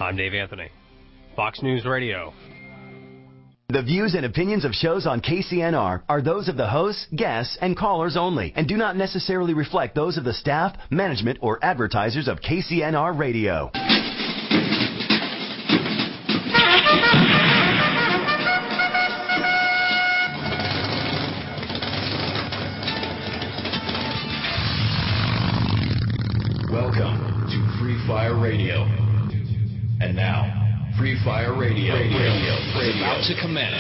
I'm Dave Anthony, Fox News Radio. The views and opinions of shows on KCNR are those of the hosts, guests, and callers only, and do not necessarily reflect those of the staff, management, or advertisers of KCNR Radio. Welcome to Free Fire Radio. And now, Free Fire Radio is about to commence.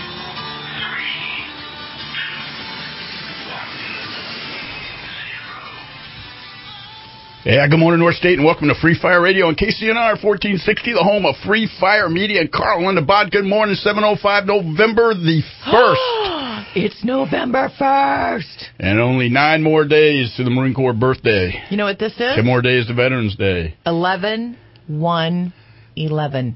Yeah, good morning, North State, and welcome to Free Fire Radio on KCNR 1460, the home of Free Fire Media. And Carl on the bot. Good morning, 7:05, November the 1st. It's November 1st. And only 9 more days to the Marine Corps birthday. You know what this is? 10 more days to Veterans Day. 11/1/11.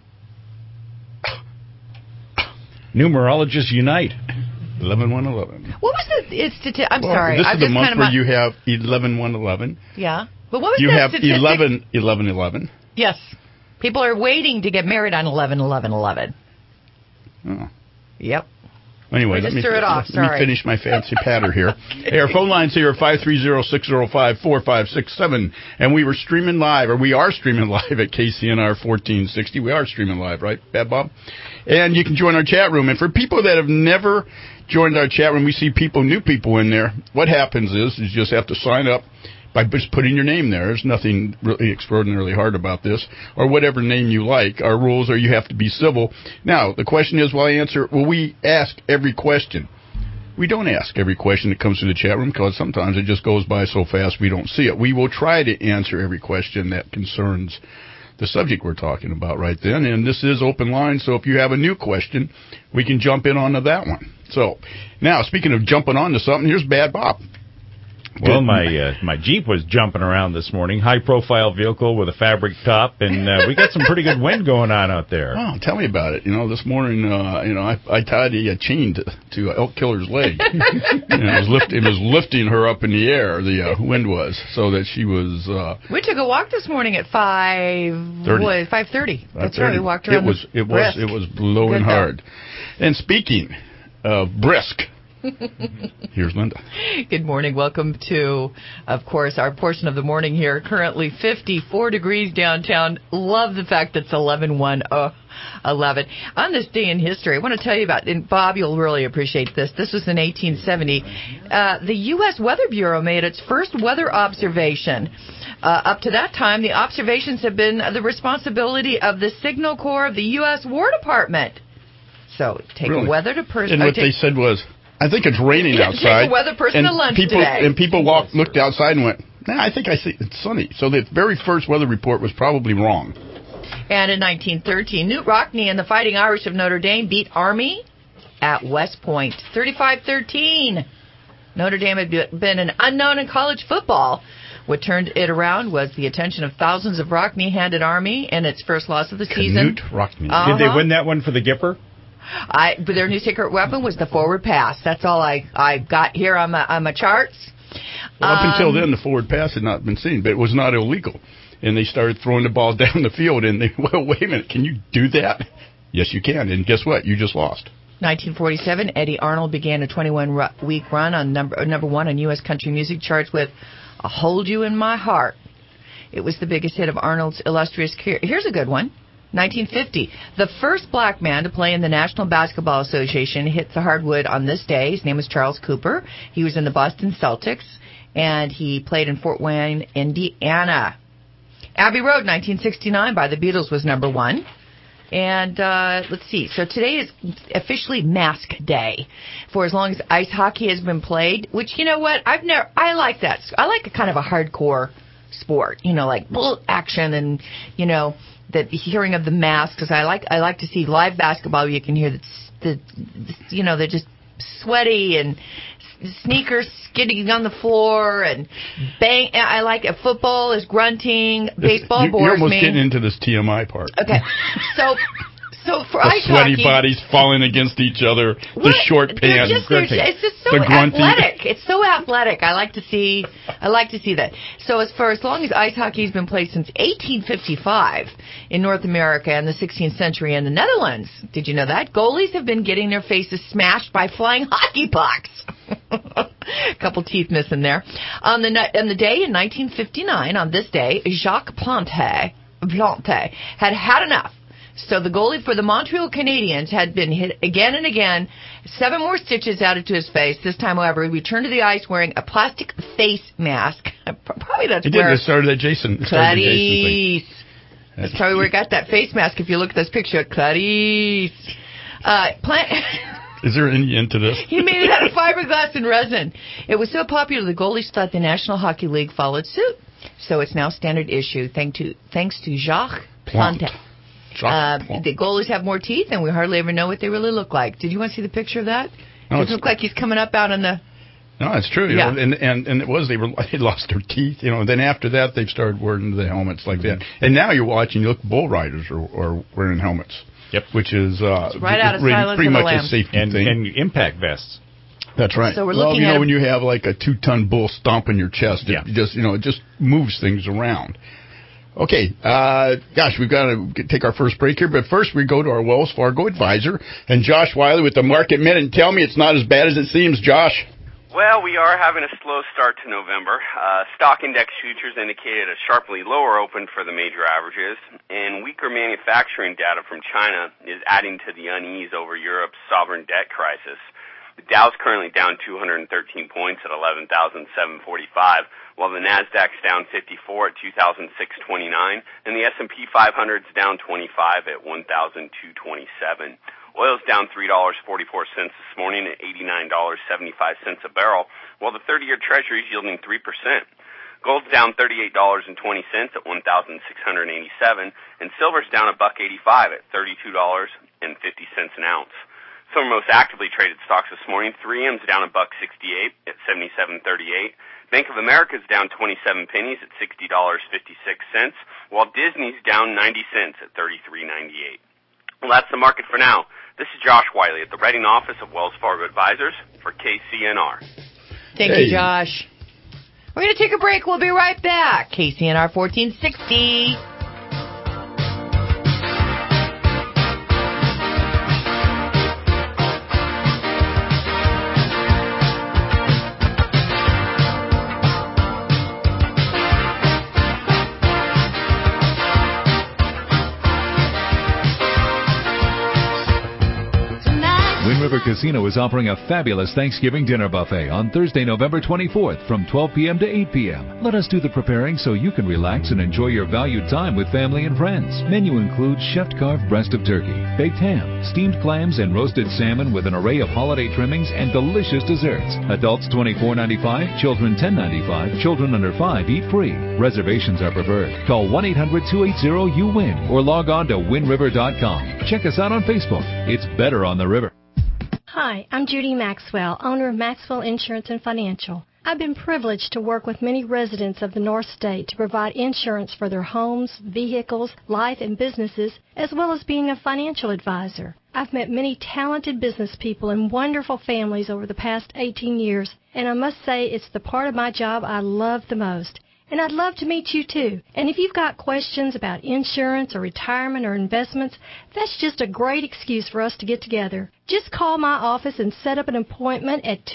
Numerologists unite. 11/1/11. What was the I'm sorry. This I'm is the just month kind of where you have 11/1/11. Yeah. But what was you that have statistic? 11/11/11. Yes. People are waiting to get married on 11/11/11. Oh. Yep. Anyway, let me finish my fancy patter here. Okay. Hey, our phone lines here are 530-605-4567. And we are streaming live at KCNR 1460. We are streaming live, right, Bad Bob? And you can join our chat room. And for people that have never joined our chat room, we see new people in there. What happens is you just have to sign up by just putting your name there. There's nothing really extraordinarily hard about this, or whatever name you like. Our rules are you have to be civil. Now, the question is, will we ask every question? We don't ask every question that comes to the chat room because sometimes it just goes by so fast we don't see it. We will try to answer every question that concerns the subject we're talking about right then, and this is open line, so if you have a new question, we can jump in onto that one. So, now, speaking of jumping onto something, here's Bad Bob. Well, my Jeep was jumping around this morning, high-profile vehicle with a fabric top, and we got some pretty good wind going on out there. Oh, tell me about it. This morning, I tied a chain to Elk Killer's leg. It was lifting her up in the air, the wind was, so that she was... we took a walk this morning at 5:30. That's right, we walked around It was blowing hard. And speaking of brisk... Here's Linda. Good morning. Welcome to, of course, our portion of the morning here. Currently 54 degrees downtown. Love the fact that it's 11/1/11. On this day in history, I want to tell you about, and Bob, you'll really appreciate this. This was in 1870. The U.S. Weather Bureau made its first weather observation. Up to that time, the observations have been the responsibility of the Signal Corps of the U.S. War Department. So take a weather person. And what they said was, I think it's raining outside. Take a weather person to lunch today. And people looked outside and went, I think I see it's sunny. So the very first weather report was probably wrong. And in 1913, Knute Rockne and the Fighting Irish of Notre Dame beat Army at West Point, 35-13. Notre Dame had been an unknown in college football. What turned it around was the attention of thousands of Rockne-handed Army in its first loss of the season. Knute Rockne. Did they win that one for the Gipper? But their new secret weapon was the forward pass. That's all I got here on my charts. Well, up until then, the forward pass had not been seen, but it was not illegal. And they started throwing the ball down the field, and wait a minute, can you do that? Yes, you can. And guess what? You just lost. 1947, Eddie Arnold began a 21-week run on number one on U.S. country music charts with "I'll Hold You in My Heart." It was the biggest hit of Arnold's illustrious career. Here's a good one. 1950, the first black man to play in the National Basketball Association hit the hardwood on this day. His name was Charles Cooper. He was in the Boston Celtics, and he played in Fort Wayne, Indiana. Abbey Road, 1969, by the Beatles was number one. And let's see. So today is officially Mask Day, for as long as ice hockey has been played. Which, you know what? I like that. I like a kind of a hardcore sport. Like action and the hearing of the masks. Because I like to see live basketball. You can hear they're just sweaty and sneakers skidding on the floor and bang. I like it. Football is grunting. Baseball bores me. You're almost getting into this TMI part. Okay. So So for the ice sweaty hockey, bodies falling against each other, the short pants. It's just so the grunty. athletic. It's so athletic. I like to see that. So for as long as ice hockey's been played since 1855 in North America and the 16th century in the Netherlands, did you know that? Goalies have been getting their faces smashed by flying hockey pucks. A couple teeth missing there. On the day in 1959, on this day, Jacques Plante had enough. So the goalie for the Montreal Canadiens had been hit again and again. 7 more stitches added to his face. This time, however, he returned to the ice wearing a plastic face mask. Probably that's where It started at Jason. Clarice. That's probably where he got that face mask. If you look at this picture, Clarice. Is there any end to this? He made it out of fiberglass and resin. It was so popular, the goalies thought the National Hockey League followed suit. So it's now standard issue, thanks to Jacques Plante. The goalies have more teeth, and we hardly ever know what they really look like. Did you want to see the picture of that? No, it looked like he's coming up out in the... No, it's true. You know, and it was, they lost their teeth, you know, and then after that, they've started wearing the helmets like that. And now you're watching, look, bull riders are wearing helmets. Yep. Which is right out of Silence pretty of the much Lambs. a safety thing. And impact vests. That's right. So we're looking at when you have like a 2-ton bull stomping your chest, it just moves things around. Okay, we've got to take our first break here, but first we go to our Wells Fargo advisor and Josh Wiley with the Market Minute. Tell me it's not as bad as it seems, Josh. Well, we are having a slow start to November. Stock index futures indicated a sharply lower open for the major averages, and weaker manufacturing data from China is adding to the unease over Europe's sovereign debt crisis. The Dow's currently down 213 points at 11,745, while the Nasdaq's down 54 at 2,629, and the S&P 500's down 25 at 1,227. Oil's down $3.44 this morning at $89.75 a barrel, while the 30-year Treasury is yielding 3%. Gold's down $38.20 at $1,687, and silver's down $1.85 at $32.50 an ounce. Some most actively traded stocks this morning: 3M's down $1.68 at $77.38. Bank of America's down 27 pennies at $60.56, while Disney's down 90 cents at $33.98. Well, that's the market for now. This is Josh Wiley at the Reading office of Wells Fargo Advisors for KCNR. Thank you, Josh. We're going to take a break. We'll be right back. KCNR 1460. River Casino is offering a fabulous Thanksgiving dinner buffet on Thursday, November 24th from 12 p.m. to 8 p.m. Let us do the preparing so you can relax and enjoy your valued time with family and friends. Menu includes chef-carved breast of turkey, baked ham, steamed clams, and roasted salmon with an array of holiday trimmings and delicious desserts. Adults $24.95, children $10.95, children under 5 eat free. Reservations are preferred. Call 1-800-280-YOU-WIN or log on to winriver.com. Check us out on Facebook. It's better on the river. Hi, I'm Judy Maxwell, owner of Maxwell Insurance and Financial. I've been privileged to work with many residents of the North State to provide insurance for their homes, vehicles, life, and businesses, as well as being a financial advisor. I've met many talented business people and wonderful families over the past 18 years, and I must say it's the part of my job I love the most. And I'd love to meet you too. And if you've got questions about insurance or retirement or investments, that's just a great excuse for us to get together. Just call my office and set up an appointment at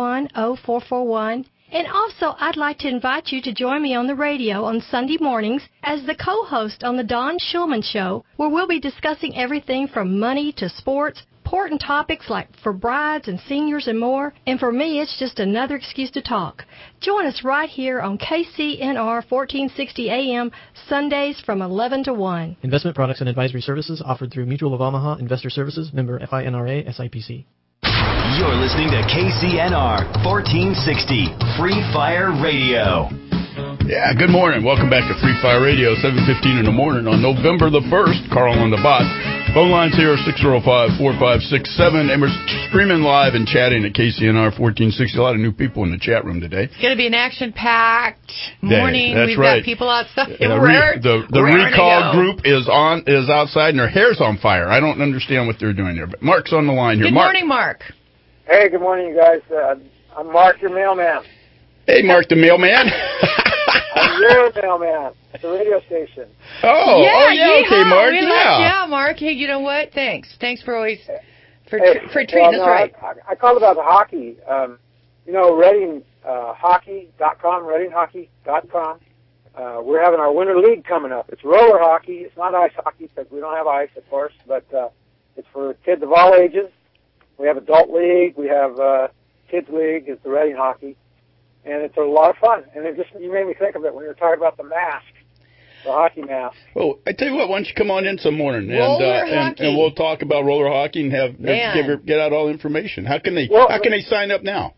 221-0441. And also, I'd like to invite you to join me on the radio on Sunday mornings as the co-host on the Don Shulman Show, where we'll be discussing everything from money to sports, important topics like for brides and seniors and more. And for me, it's just another excuse to talk. Join us right here on KCNR 1460 AM, Sundays from 11 to 1. Investment products and advisory services offered through Mutual of Omaha Investor Services, member FINRA, SIPC. You're listening to KCNR 1460 Free Fire Radio. Yeah, good morning. Welcome back to Free Fire Radio, 7:15 in the morning on November the 1st. Carl on the bot. Phone lines here are 605-4567, and we're streaming live and chatting at KCNR 1460. A lot of new people in the chat room today. It's going to be an action-packed morning. That's We've right. got people outside. The recall group is outside, and their hair's on fire. I don't understand what they're doing there. But Mark's on the line here. Good morning, Mark. Hey, good morning, you guys. I'm Mark, your mailman. Hey, Mark the mailman. I'm your mailman at the radio station. Okay, Mark. Yeah, Mark. Hey, you know what? Thanks for always treating us right. I called about the hockey. Reading hockey.com, readinghockey.com. We're having our winter league coming up. It's roller hockey. It's not ice hockey because we don't have ice, of course, but it's for kids of all ages. We have adult league. We have kids league. It's the Reading hockey. And it's a lot of fun. And you made me think of it when you were talking about the mask, the hockey mask. Well, I tell you what, why don't you come on in some morning and we'll talk about roller hockey and get out all the information. How can they sign up now?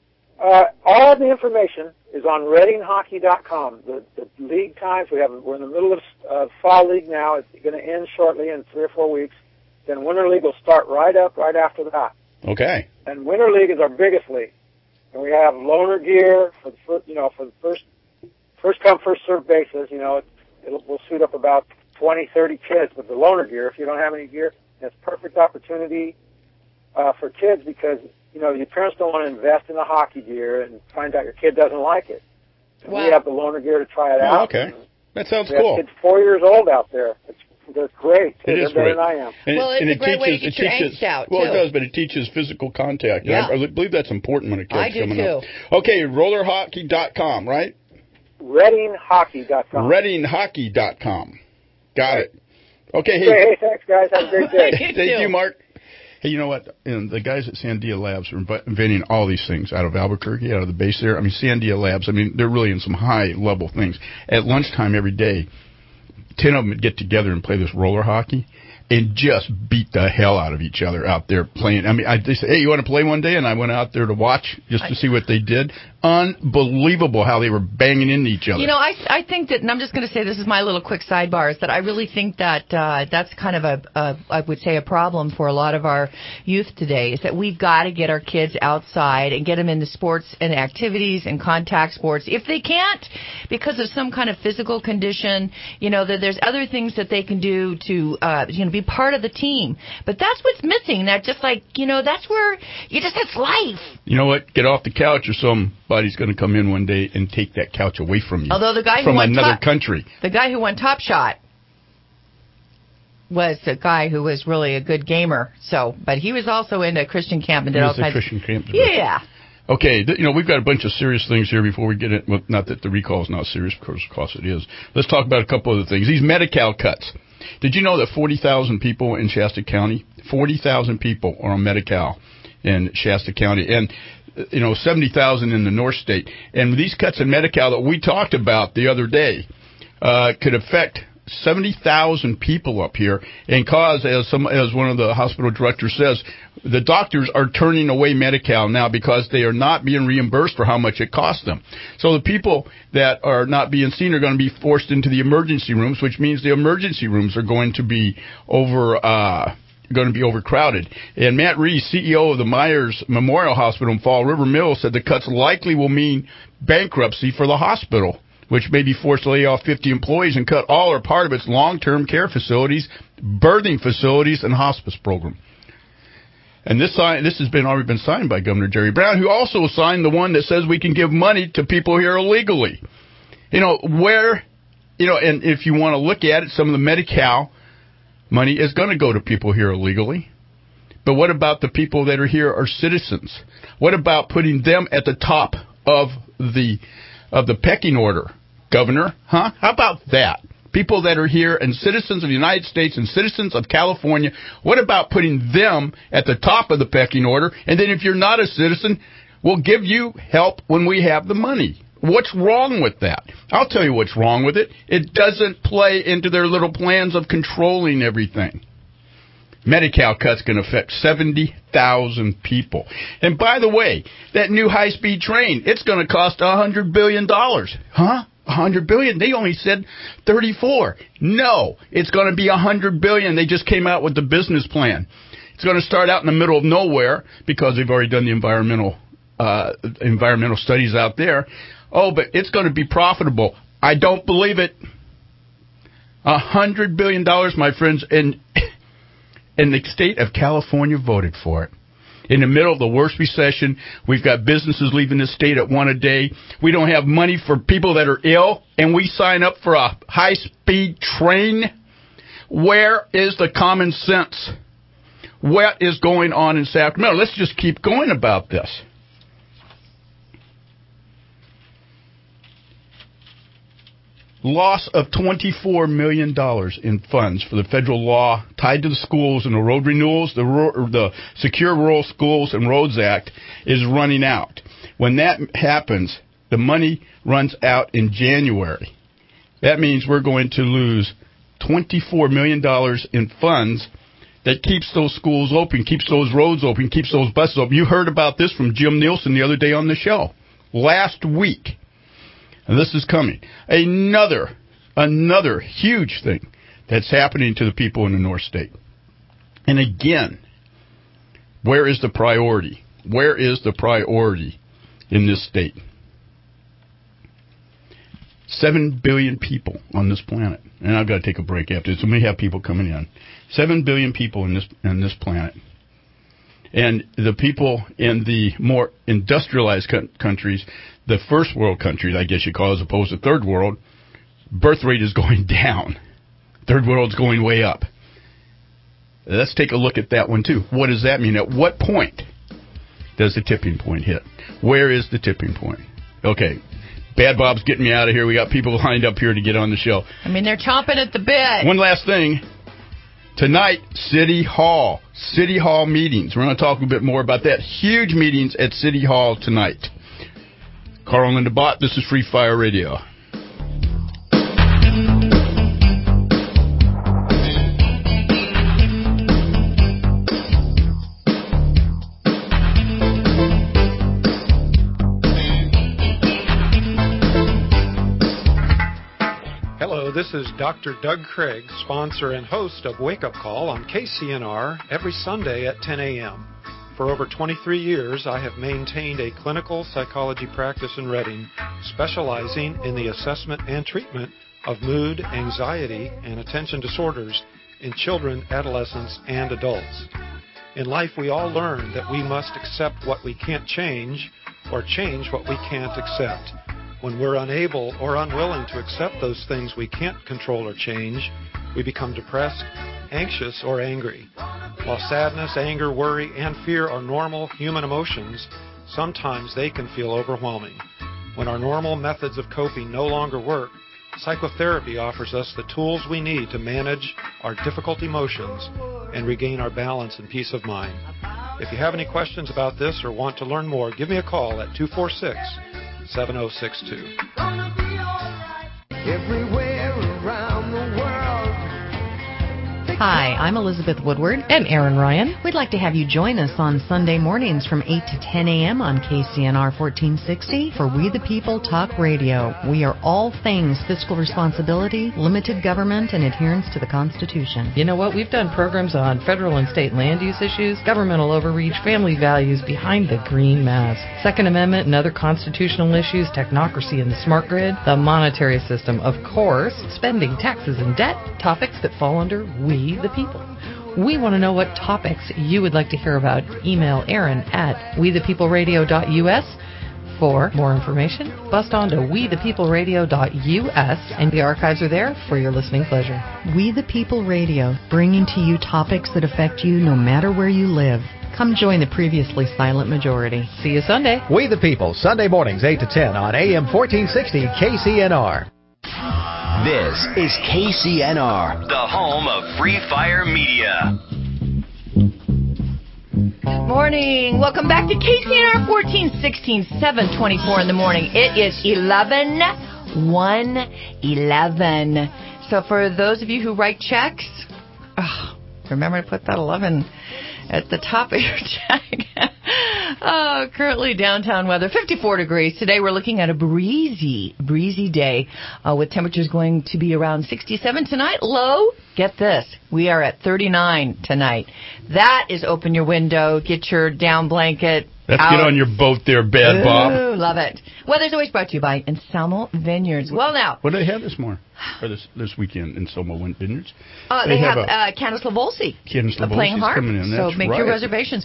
All the information is on readinghockey.com. The league times, we're in the middle of fall league now. It's going to end shortly in 3 or 4 weeks. Then winter league will start right after that. Okay. And winter league is our biggest league. And we have loaner gear for the first come, first served basis. We'll suit up about 20, 30 kids with the loaner gear. If you don't have any gear, it's a perfect opportunity for kids because, your parents don't want to invest in the hockey gear and find out your kid doesn't like it. And we have the loaner gear to try it out. Okay. That sounds cool. We have kids 4 years old out there. They're great. It is better great. than I am. It's a great way to get your angst out, Well, too. it does, but it teaches physical contact. Yeah. I believe that's important when a kid's coming up. I do, too. Okay, rollerhockey.com, right? Readinghockey.com. Readinghockey.com. Got it. Okay, hey, thanks, guys. Have a great day. Thank you, Mark. Hey, you know what? The guys at Sandia Labs are inventing all these things out of Albuquerque, out of the base there. I mean, Sandia Labs, they're really in some high-level things. At lunchtime every day, 10 of them would get together and play this roller hockey and just beat the hell out of each other out there playing. They said, hey, you want to play one day? And I went out there to watch just to see what they did. Unbelievable how they were banging into each other. I think that, and I'm just going to say this is my little quick sidebar, is that I really think that that's kind of I would say a problem for a lot of our youth today, is that we've got to get our kids outside and get them into sports and activities and contact sports. If they can't, because of some kind of physical condition, that there's other things that they can do to, be part of the team. But that's what's missing. That just that's where it's life. You know what? Get off the couch or somebody's going to come in one day and take that couch away from you. Although the guy from another country. The guy who won Top Shot was a guy who was really a good gamer. But he was also into Christian camp and did all kinds of Christian camp. Yeah. Okay, we've got a bunch of serious things here before we get it. Well, not that the recall is not serious, of course it is. Let's talk about a couple other things. These Medi-Cal cuts. Did you know that 40,000 people in Shasta County, 40,000 people are on Medi-Cal in Shasta County, and 70,000 in the North State. And these cuts in Medi-Cal that we talked about the other day could affect 70,000 people up here and cause, as one of the hospital directors says, the doctors are turning away Medi-Cal now because they are not being reimbursed for how much it costs them. So the people that are not being seen are going to be forced into the emergency rooms, which means the emergency rooms are going to be overcrowded. And Matt Reese, CEO of the Myers Memorial Hospital in Fall River Mills, said the cuts likely will mean bankruptcy for the hospital, which may be forced to lay off 50 employees and cut all or part of its long-term care facilities, birthing facilities, and hospice program. And this has already been signed by Governor Jerry Brown, who also signed the one that says we can give money to people here illegally. And if you want to look at it, some of the Medi-Cal money is going to go to people here illegally. But what about the people that are here are citizens? What about putting them at the top of the pecking order, Governor? Huh? How about that? People that are here and citizens of the United States and citizens of California, what about putting them at the top of the pecking order? And then if you're not a citizen, we'll give you help when we have the money. What's wrong with that? I'll tell you what's wrong with it. It doesn't play into their little plans of controlling everything. Medi-Cal cut's going to affect 70,000 people. And by the way, that new high-speed train, it's going to cost $100 billion. Huh? $100 billion. They only said 34. No, it's going to be $100 billion. They just came out with the business plan. It's going to start out in the middle of nowhere because they've already done the environmental studies out there. Oh, but it's going to be profitable. I don't believe it. $100 billion, my friends, and the state of California voted for it. In the middle of the worst recession, we've got businesses leaving the state at one a day. We don't have money for people that are ill, and we sign up for a high-speed train. Where is the common sense? What is going on in Sacramento? Let's just keep going about this. Loss of $24 million in funds for the federal law tied to the schools and the road renewals. The Secure Rural Schools and Roads Act is running out. When that happens, the money runs out in January. That means we're going to lose $24 million in funds that keeps those schools open, keeps those roads open, keeps those buses open. You heard about this from Jim Nielsen the other day on the show, last week. And this is coming. Another huge thing that's happening to the people in the North State. And again, where is the priority? Where is the priority in this state? 7 billion people on this planet. And I've got to take a break after this. We may have people coming in. 7 billion people in this planet. And the people in the more industrialized countries, the first world countries, I guess you call it, as opposed to third world, birth rate is going down. Third world's going way up. Let's take a look at that one, too. What does that mean? At what point does the tipping point hit? Where is the tipping point? Okay. Bad Bob's getting me out of here. We got people lined up here to get on the show. I mean, they're chomping at the bit. One last thing. Tonight, City Hall meetings. We're going to talk a bit more about that. Huge meetings at City Hall tonight. Carl and the Bot, this is Free Fire Radio. This is Dr. Doug Craig, sponsor and host of Wake Up Call on KCNR every Sunday at 10 a.m. For over 23 years, I have maintained a clinical psychology practice in Reading, specializing in the assessment and treatment of mood, anxiety, and attention disorders in children, adolescents, and adults. In life, we all learn that we must accept what we can't change or change what we can't accept. When we're unable or unwilling to accept those things we can't control or change, we become depressed, anxious, or angry. While sadness, anger, worry, and fear are normal human emotions, sometimes they can feel overwhelming. When our normal methods of coping no longer work, psychotherapy offers us the tools we need to manage our difficult emotions and regain our balance and peace of mind. If you have any questions about this or want to learn more, give me a call at 246-7062. Everywhere around the world. Hi, I'm Elizabeth Woodward. And Aaron Ryan. We'd like to have you join us on Sunday mornings from 8 to 10 a.m. on KCNR 1460 for We the People Talk Radio. We are all things fiscal responsibility, limited government, and adherence to the Constitution. You know what? We've done programs on federal and state land use issues, governmental overreach, family values behind the green mask, Second Amendment and other constitutional issues, technocracy and the smart grid, the monetary system, of course, spending, taxes, and debt, topics that fall under We the People. We want to know what topics you would like to hear about. Email Aaron at wethepeopleradio.us for more information. Bust on to wethepeopleradio.us, and the archives are there for your listening pleasure. We the People Radio, bringing to you topics that affect you no matter where you live. Come join the previously silent majority. See you Sunday. We the People, Sunday mornings 8 to 10 on AM 1460 KCNR. This is KCNR, the home of Free Fire Media. Morning. Welcome back to KCNR 1416, 724 in the morning. It is 11:11. So for those of you who write checks, remember to put that 11 at the top of your check. Currently downtown weather, 54 degrees. Today we're looking at a breezy day with temperatures going to be around 67 tonight. Low, get this, we are at 39 tonight. That is open your window, get your down blanket. Let's get on your boat there, Bad Bob. Ooh, love it. Weather's always brought to you by Enselmo Vineyards. Well, now. What do they have this morning? Or this weekend in Enselmo Vineyards? They have Candace Lavolsi playing harp. Coming in. So That's make right. your reservations,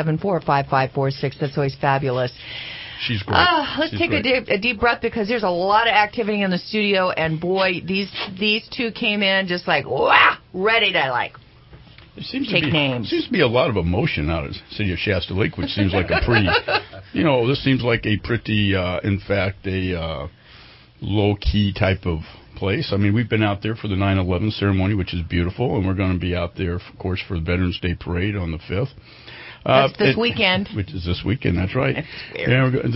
474-5546. That's always fabulous. She's great. Let's take a deep breath because there's a lot of activity in the studio. And, boy, these two came in just like, wow, ready to, There seems take names. Seems to be a lot of emotion out of the city of Shasta Lake, which seems like a pretty, this seems like a pretty, in fact, a low-key type of place. I mean, we've been out there for the 9/11 ceremony, which is beautiful, and we're going to be out there, of course, for the Veterans Day Parade on the 5th. That's this weekend. Which is this weekend, that's right. That's weird.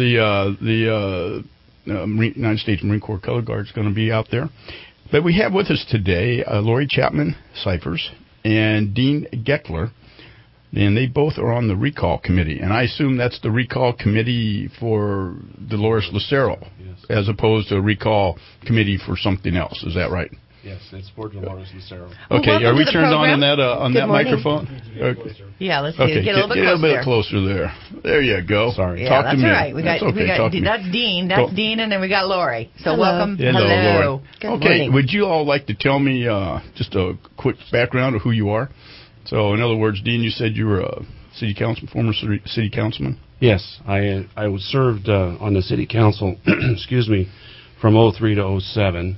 The United States Marine Corps Color Guard is going to be out there. But we have with us today Lori Chapman Cyphers and Dean Geckler, and they both are on the recall committee. And I assume that's the recall committee for Dolores Lucero, yes, as opposed to a recall committee for something else. Is that right? Yes, it's for Dolores Lucero. Okay, are we turned on that microphone? Okay. Yeah, let's see. Okay, get a little bit closer there. There you go. Sorry. Yeah, Talk that's to me. all right. We got that's Dean. That's Dean, and then we got Lori. So welcome. Hello. Lori. Good okay, morning. would you all like to tell me just a quick background of who you are? So, in other words, Dean, you said you were a former city councilman? Yes, I was served on the city council, excuse me, from 03 to 07.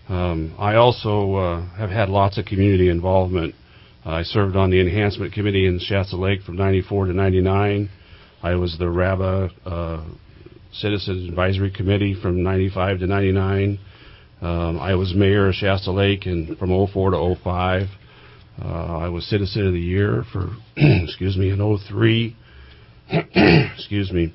I also have had lots of community involvement. I served on the enhancement committee in Shasta Lake from 94 to 99. I was the RABA Citizens Advisory Committee from 95 to 99. I was mayor of Shasta Lake from 04 to 05. I was Citizen of the Year for, excuse me, in 03. Excuse me.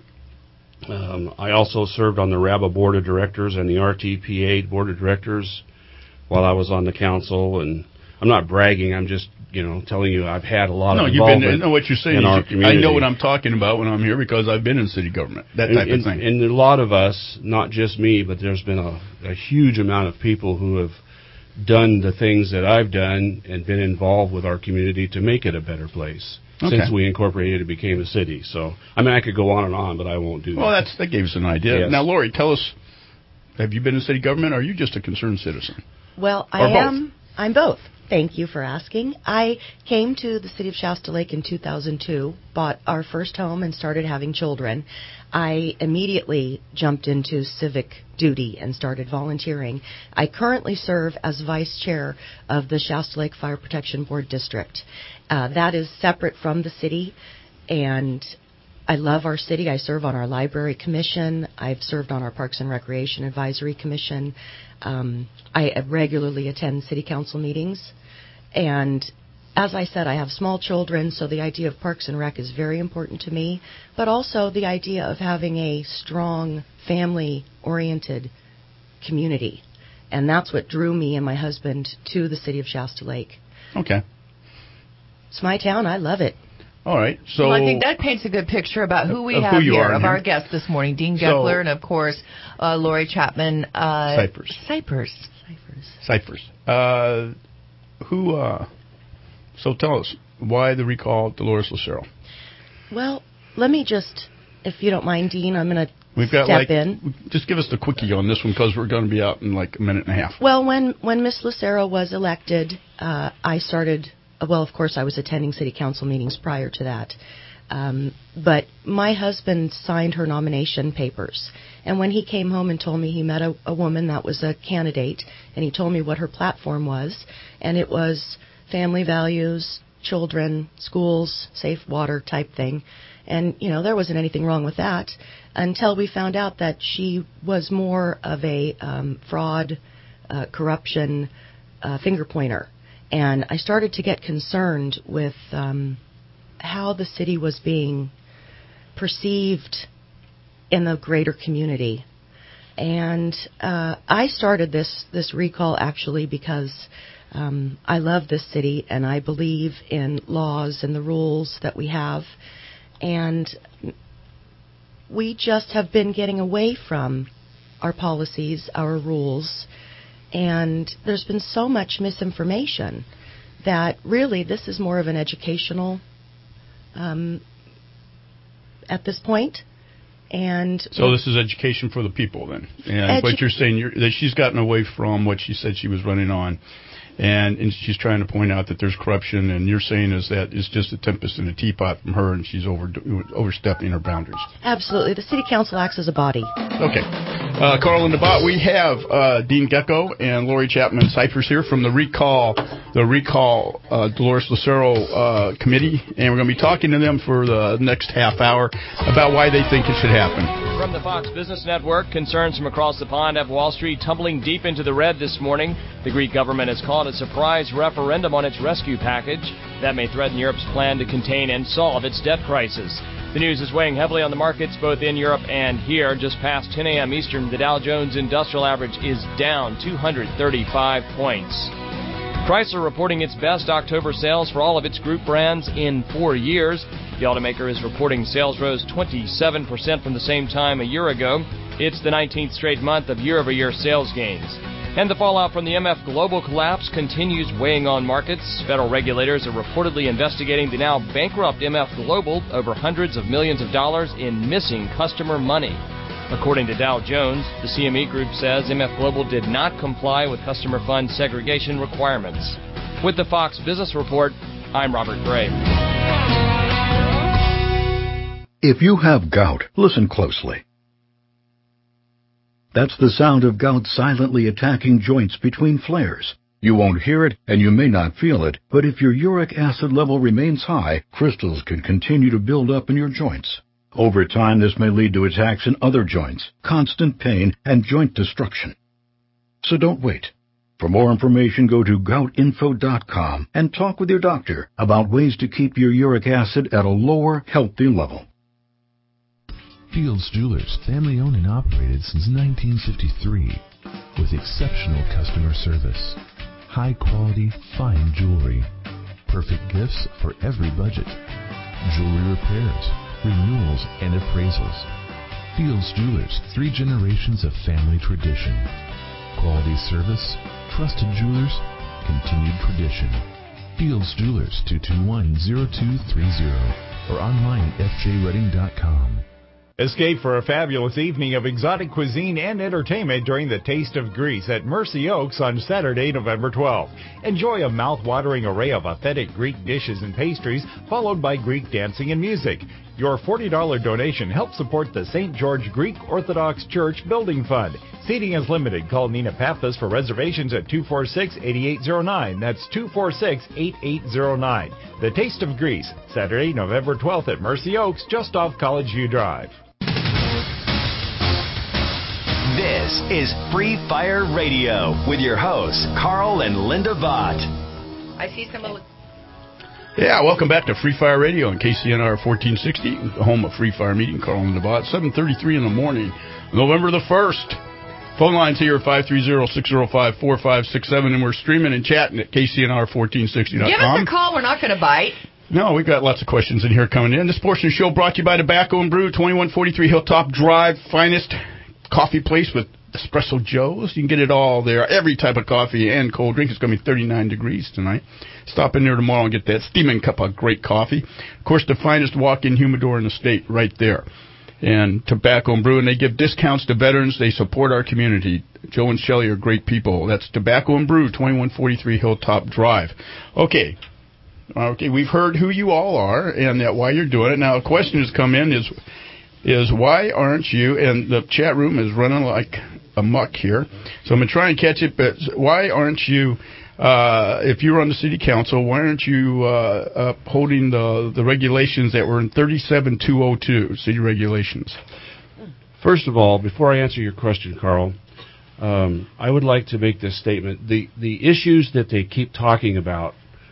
I also served on the RABA Board of Directors and the RTPA Board of Directors while I was on the council. And I'm not bragging. I'm just, telling you I've had a lot of involvement I know what you're saying. in our community. I know what I'm talking about when I'm here because I've been in city government, that type of thing. And a lot of us, not just me, but there's been a huge amount of people who have done the things that I've done and been involved with our community to make it a better place. Okay. Since we incorporated it became a city. So, I could go on and on, but I won't do that. Well, that gave us an idea. Yes. Now, Lori, tell us, have you been in city government, or are you just a concerned citizen? Well, Or both? I'm both. Thank you for asking. I came to the city of Shasta Lake in 2002, bought our first home, and started having children. I immediately jumped into civic duty and started volunteering. I currently serve as vice chair of the Shasta Lake Fire Protection Board District. That is separate from the city, and I love our city. I serve on our library commission. I've served on our Parks and Recreation Advisory Commission. I regularly attend city council meetings. And as I said, I have small children, so the idea of Parks and Rec is very important to me, but also the idea of having a strong family-oriented community. And that's what drew me and my husband to the city of Shasta Lake. Okay. It's my town. I love it. All right. So I think that paints a good picture about who we of have who you here, are of here. our guest this morning, Dean Geckler, and, of course, Lori Chapman. Cyphers. So tell us, why the recall Dolores Lucero? Well, let me just, if you don't mind, Dean, I'm going to We've got step in. Just give us the quickie on this one because we're going to be out in like a minute and a half. Well, when Miss Lucero was elected, I started. Well, of course, I was attending city council meetings prior to that. But my husband signed her nomination papers. And when he came home and told me he met a woman that was a candidate, and he told me what her platform was, and it was family values, children, schools, safe water type thing. And, there wasn't anything wrong with that until we found out that she was more of a fraud, corruption finger pointer. And I started to get concerned with how the city was being perceived in the greater community. And I started this recall actually because I love this city and I believe in laws and the rules that we have. And we just have been getting away from our policies, our rules, and there's been so much misinformation that really this is more of an educational at this point. And so this is education for the people then. And what you're saying, that she's gotten away from what she said she was running on. And she's trying to point out that there's corruption, and you're saying is that it's just a tempest in a teapot from her, and she's overstepping her boundaries. Absolutely. The City Council acts as a body. Okay. Carl and DeBott, we have Dean Gecko and Lori Chapman-Cyphers here from the Recall Dolores Lucero Committee, and we're going to be talking to them for the next half hour about why they think it should happen. From the Fox Business Network, concerns from across the pond have Wall Street tumbling deep into the red this morning. The Greek government has called a surprise referendum on its rescue package that may threaten Europe's plan to contain and solve its debt crisis. The news is weighing heavily on the markets both in Europe and here. Just past 10 a.m. Eastern, the Dow Jones Industrial Average is down 235 points. Chrysler reporting its best October sales for all of its group brands in 4 years. The automaker is reporting sales rose 27% from the same time a year ago. It's the 19th straight month of year-over-year sales gains. And the fallout from the MF Global collapse continues weighing on markets. Federal regulators are reportedly investigating the now bankrupt MF Global over hundreds of millions of dollars in missing customer money. According to Dow Jones, the CME Group says MF Global did not comply with customer fund segregation requirements. With the Fox Business Report, I'm Robert Gray. If you have gout, listen closely. That's the sound of gout silently attacking joints between flares. You won't hear it and you may not feel it, but if your uric acid level remains high, crystals can continue to build up in your joints. Over time, this may lead to attacks in other joints, constant pain, and joint destruction. So don't wait. For more information, go to goutinfo.com and talk with your doctor about ways to keep your uric acid at a lower, healthy level. Fields Jewelers, family owned and operated since 1953, with exceptional customer service, high quality, fine jewelry, perfect gifts for every budget, jewelry repairs, renewals, and appraisals. Fields Jewelers, 3 generations of family tradition, quality service, trusted jewelers, continued tradition. Fields Jewelers, 221-0230, or online at fjredding.com. Escape for a fabulous evening of exotic cuisine and entertainment during the Taste of Greece at Mercy Oaks on Saturday, November 12th. Enjoy a mouth-watering array of authentic Greek dishes and pastries, followed by Greek dancing and music. Your $40 donation helps support the St. George Greek Orthodox Church Building Fund. Seating is limited. Call Nina Pappas for reservations at 246-8809. That's 246-8809. The Taste of Greece, Saturday, November 12th at Mercy Oaks, just off College View Drive. This is Free Fire Radio with your hosts, Carl and Linda Vaught. I see some of Yeah, welcome back to Free Fire Radio on KCNR 1460, the home of Free Fire Meeting. Carl and Linda Vaught, 7:33 in the morning, November the 1st. Phone lines here, 530-605-4567, and we're streaming and chatting at KCNR1460.com. Give us a call. We're not going to bite. No, we've got lots of questions in here coming in. This portion of the show brought to you by Tobacco and Brew, 2143 Hilltop Drive, finest coffee place with Espresso Joe's. You can get it all there. Every type of coffee and cold drink. It's going to be 39 degrees tonight. Stop in there tomorrow and get that steaming cup of great coffee. Of course, the finest walk-in humidor in the state right there. And Tobacco and Brew, and they give discounts to veterans. They support our community. Joe and Shelley are great people. That's Tobacco and Brew, 2143 Hilltop Drive. Okay, we've heard who you all are and why you're doing it. Now, a question has come in is why aren't you, and the chat room is running like amok here, so I'm going to try and catch it, but why aren't you, if you're on the city council, why aren't you upholding the regulations that were in 37202, city regulations? First of all, before I answer your question, Carl, I would like to make this statement. The issues that they keep talking about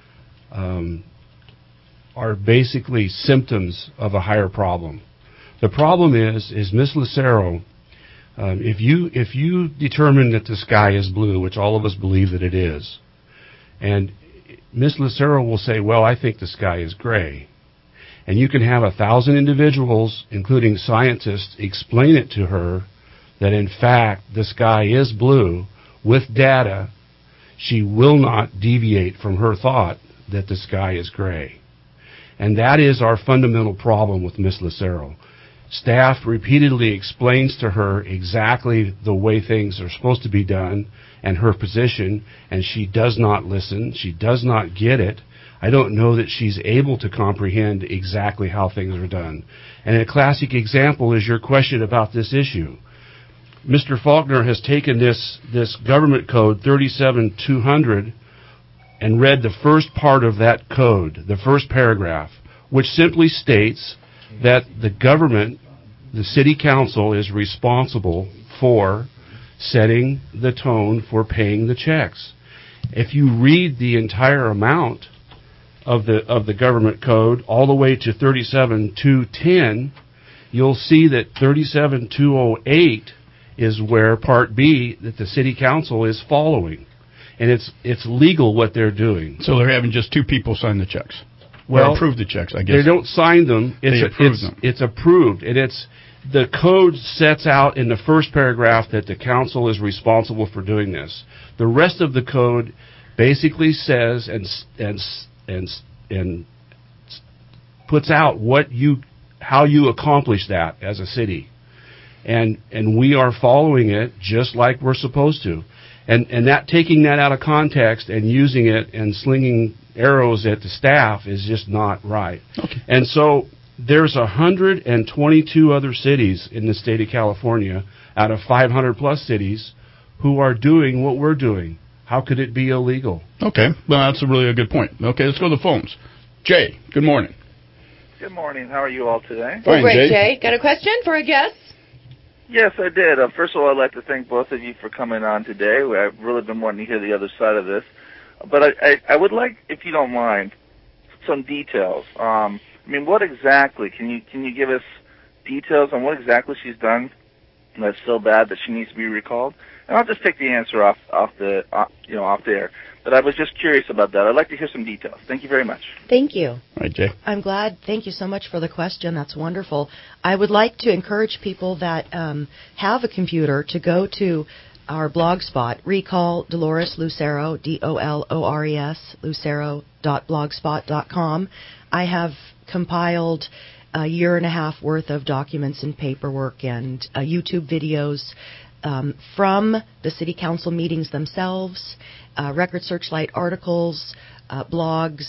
are basically symptoms of a higher problem. The problem is Ms. Lucero, if you determine that the sky is blue, which all of us believe that it is, and Ms. Lucero will say, well, I think the sky is gray. And you can have 1,000 individuals, including scientists, explain it to her that in fact the sky is blue with data. She will not deviate from her thought that the sky is gray. And that is our fundamental problem with Ms. Lucero. Staff repeatedly explains to her exactly the way things are supposed to be done and her position, and she does not listen. She does not get it. I don't know that she's able to comprehend exactly how things are done. And a classic example is your question about this issue. Mr. Faulkner has taken this government code 37200 and read the first part of that code, the first paragraph, which simply states that the government, the city council, is responsible for setting the tone for paying the checks. If you read the entire amount of the government code all the way to 37210, you'll see that 37208 is where Part B, that the city council is following. And it's legal what they're doing. So they're having just two people sign the checks. Well, or approve the checks, I guess. They don't sign them. They approve them. It's approved. And the code sets out in the first paragraph that the council is responsible for doing this. The rest of the code basically says and puts out how you accomplish that as a city. And we are following it just like we're supposed to. And that taking that out of context and using it and slinging arrows at the staff is just not right. Okay. And so there's 122 other cities in the state of California out of 500 plus cities who are doing what we're doing. How could it be illegal? Okay. Well, that's really a good point. Okay, let's go to the phones. Jay, good morning. Good morning. How are you all today? Fine, great, Jay. Got a question for a guest? Yes, I did. First of all, I'd like to thank both of you for coming on today. I've really been wanting to hear the other side of this. But I would like, if you don't mind, some details. What exactly, can you give us details on what exactly she's done that's so bad that she needs to be recalled? And I'll just take the answer off the air. But I was just curious about that. I'd like to hear some details. Thank you very much. Thank you. All right, Jay. I'm glad. Thank you so much for the question. That's wonderful. I would like to encourage people that have a computer to go to our blog spot, Recall Dolores Lucero, DOLORES, lucero.blogspot.com. I have compiled a year and a half worth of documents and paperwork and YouTube videos from the city council meetings themselves, Record Searchlight articles, blogs.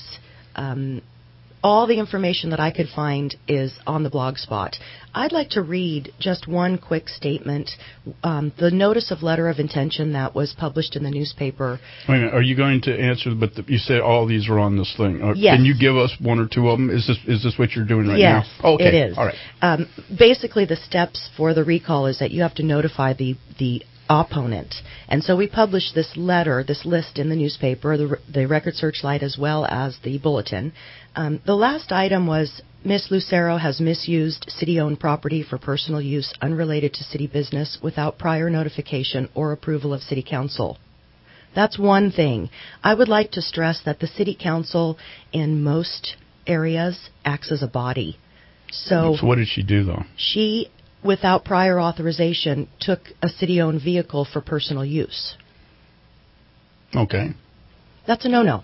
All the information that I could find is on the blog spot. I'd like to read just one quick statement. The notice of letter of intention that was published in the newspaper. Wait a minute, are you going to answer? But you said all these are on this thing. Yes. Can you give us one or two of them? Is this what you're doing right now? Yes, Okay. it is. All right. Basically, the steps for the recall is that you have to notify the opponent. And so we published this list in the newspaper, the Record Searchlight, as well as the bulletin. The last item was Ms. Lucero has misused city-owned property for personal use unrelated to city business without prior notification or approval of city council. That's one thing. I would like to stress that the city council in most areas acts as a body. So what did she do, though? She, without prior authorization, took a city-owned vehicle for personal use. Okay. That's a no-no.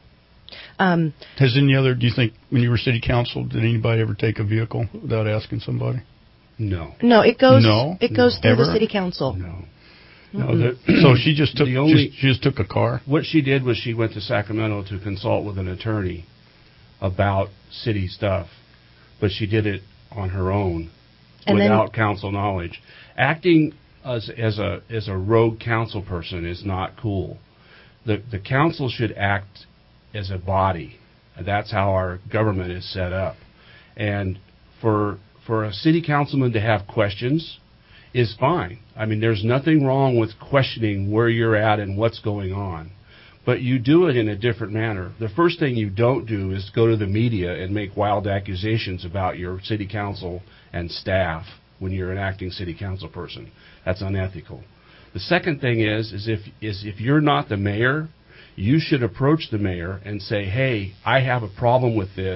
Has any other, do you think, when you were city council, did anybody ever take a vehicle without asking somebody? No. No, it goes through Ever? the city council. No. So she just took she just took a car? What she did was she went to Sacramento to consult with an attorney about city stuff, but she did it on her own without council knowledge. Acting as a rogue council person is not cool. The council should act as a body. That's how our government is set up. And for a city councilman to have questions is fine. I mean, there's nothing wrong with questioning where you're at and what's going on. But you do it in a different manner. The first thing you don't do is go to the media and make wild accusations about your city council and staff when you're an acting city council person. That's unethical. The second thing is if you're not the mayor, you should approach the mayor and say, hey, I have a problem with this.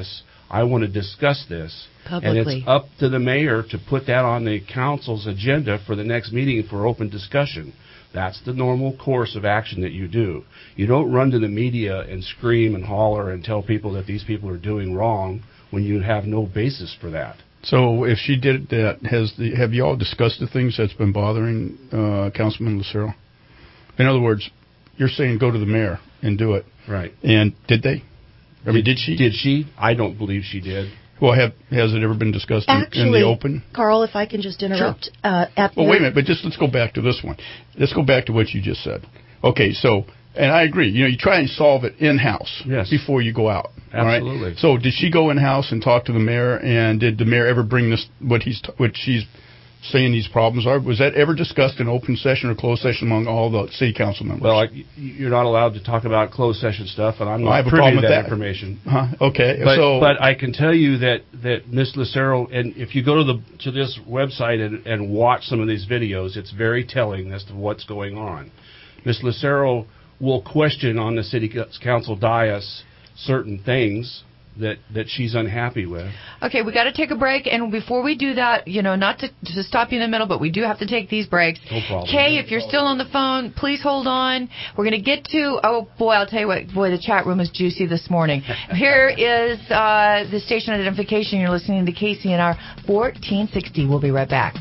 I want to discuss this. Publicly. And it's up to the mayor to put that on the council's agenda for the next meeting for open discussion. That's the normal course of action that you do. You don't run to the media and scream and holler and tell people that these people are doing wrong when you have no basis for that. So if she did that, have you all discussed the things that's been bothering Councilman Lucero? In other words, you're saying go to the mayor and do it. Right. And did they? I mean, did she? Did she? I don't believe she did. Well, has it ever been discussed in the open? Carl, if I can just interrupt. Sure. Wait a minute, but let's go back to this one. Let's go back to what you just said. Okay, so, and I agree, you try and solve it in-house before you go out. Absolutely. All right? So did she go in-house and talk to the mayor, and did the mayor ever bring this, what she's saying these problems are? Was that ever discussed in open session or closed session among all the city council members? Well, you're not allowed to talk about closed session stuff, and I'm not privy to that information. Okay. But I can tell you that Ms. Lucero, and if you go to this website and watch some of these videos, it's very telling as to what's going on. Ms. Lucero will question on the city council dais certain things that she's unhappy with. Okay, we got to take a break, and before we do that, not to stop you in the middle, but we do have to take these breaks. No problem. Kay, if you're still on the phone, please hold on. We're going to get to, oh boy, I'll tell you what, the chat room is juicy this morning. Here is the station identification. You're listening to KCNR 1460. We'll be right back.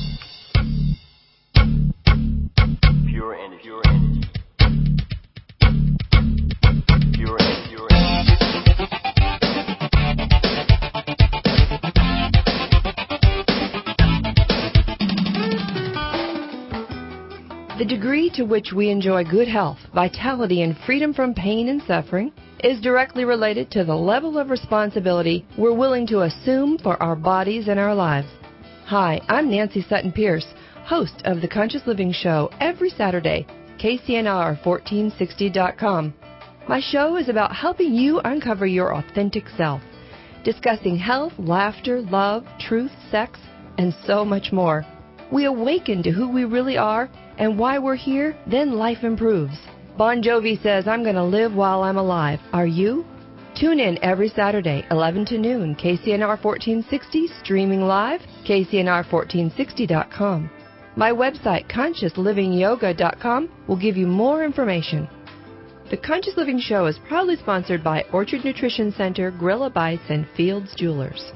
Pure energy. Pure energy. Pure energy. The degree to which we enjoy good health, vitality, and freedom from pain and suffering is directly related to the level of responsibility we're willing to assume for our bodies and our lives. Hi, I'm Nancy Sutton Pierce, host of The Conscious Living Show every Saturday, KCNR1460.com. My show is about helping you uncover your authentic self, discussing health, laughter, love, truth, sex, and so much more. We awaken to who we really are and why we're here, then life improves. Bon Jovi says, I'm going to live while I'm alive. Are you? Tune in every Saturday, 11 to noon, KCNR 1460, streaming live, KCNR1460.com. My website, ConsciousLivingYoga.com, will give you more information. The Conscious Living Show is proudly sponsored by Orchard Nutrition Center, Gorilla Bites, and Fields Jewelers.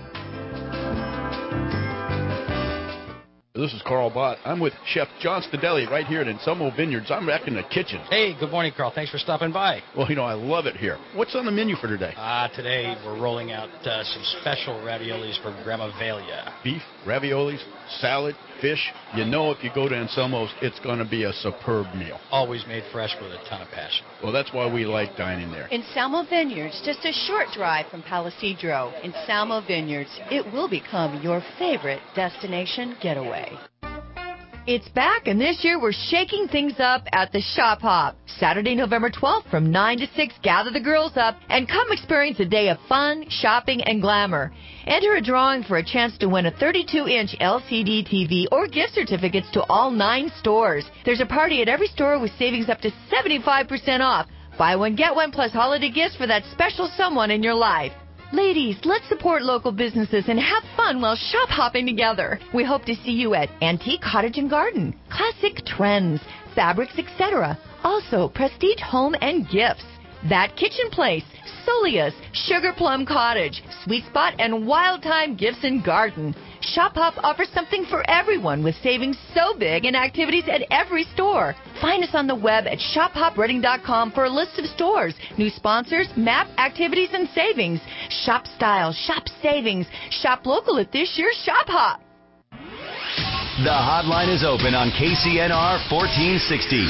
This is Carl Bott. I'm with Chef John Stadelli right here at Anselmo Vineyards. I'm back in the kitchen. Hey, good morning, Carl. Thanks for stopping by. Well, I love it here. What's on the menu for today? Today we're rolling out some special raviolis for Grandma Velia. Beef, raviolis, salad, fish. If you go to Anselmo's, it's going to be a superb meal. Always made fresh with a ton of passion. Well, that's why we like dining there. Anselmo Vineyards, just a short drive from Palisadro. Anselmo Vineyards, it will become your favorite destination getaway. It's back, and this year we're shaking things up at the Shop Hop. Saturday, November 12th from 9 to 6, gather the girls up and come experience a day of fun, shopping, and glamour. Enter a drawing for a chance to win a 32-inch LCD TV or gift certificates to all 9 stores. There's a party at every store with savings up to 75% off. Buy one, get one, plus holiday gifts for that special someone in your life. Ladies, let's support local businesses and have fun while shop hopping together. We hope to see you at Antique Cottage and Garden, Classic Trends, Fabrics, etc. Also, Prestige Home and Gifts, That Kitchen Place, Solia's, Sugar Plum Cottage, Sweet Spot, and Wild Time Gifts and Garden. Shop Hop offers something for everyone with savings so big and activities at every store. Find us on the web at shophopreading.com for a list of stores, new sponsors, map, activities, and savings. Shop style, shop savings. Shop local at this year's Shop Hop. The hotline is open on KCNR 1460.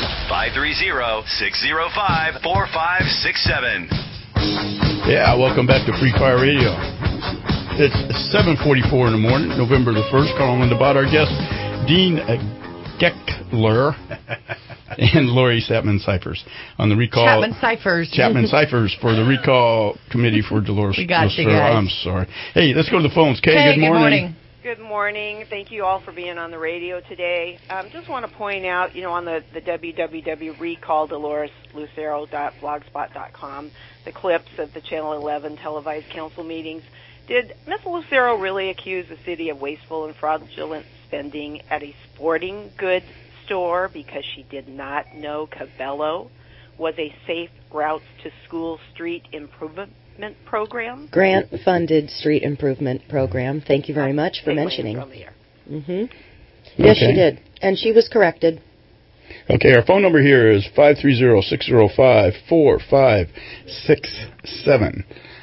530-605-4567. Yeah, welcome back to Free Fire Radio. It's 7:44 in the morning, November the 1st. Calling about our guest, Dean Geckler and Lori Chapman-Cyphers on the recall. Chapman-Cyphers for the recall committee for Dolores. We got you guys. I'm sorry. Hey, let's go to the phones. Kay, good morning. Good morning. Thank you all for being on the radio today. Just want to point out, on the www.recalldoloreslucero.blogspot.com, the clips of the Channel 11 televised council meetings. Did Ms. Lucero really accuse the city of wasteful and fraudulent spending at a sporting goods store because she did not know Cabello was a safe routes to school street improvement program? Grant-funded street improvement program. Thank you very much for mentioning. Mm-hmm. Yes, she did. And she was corrected. Okay, our phone number here is 530-605-4567.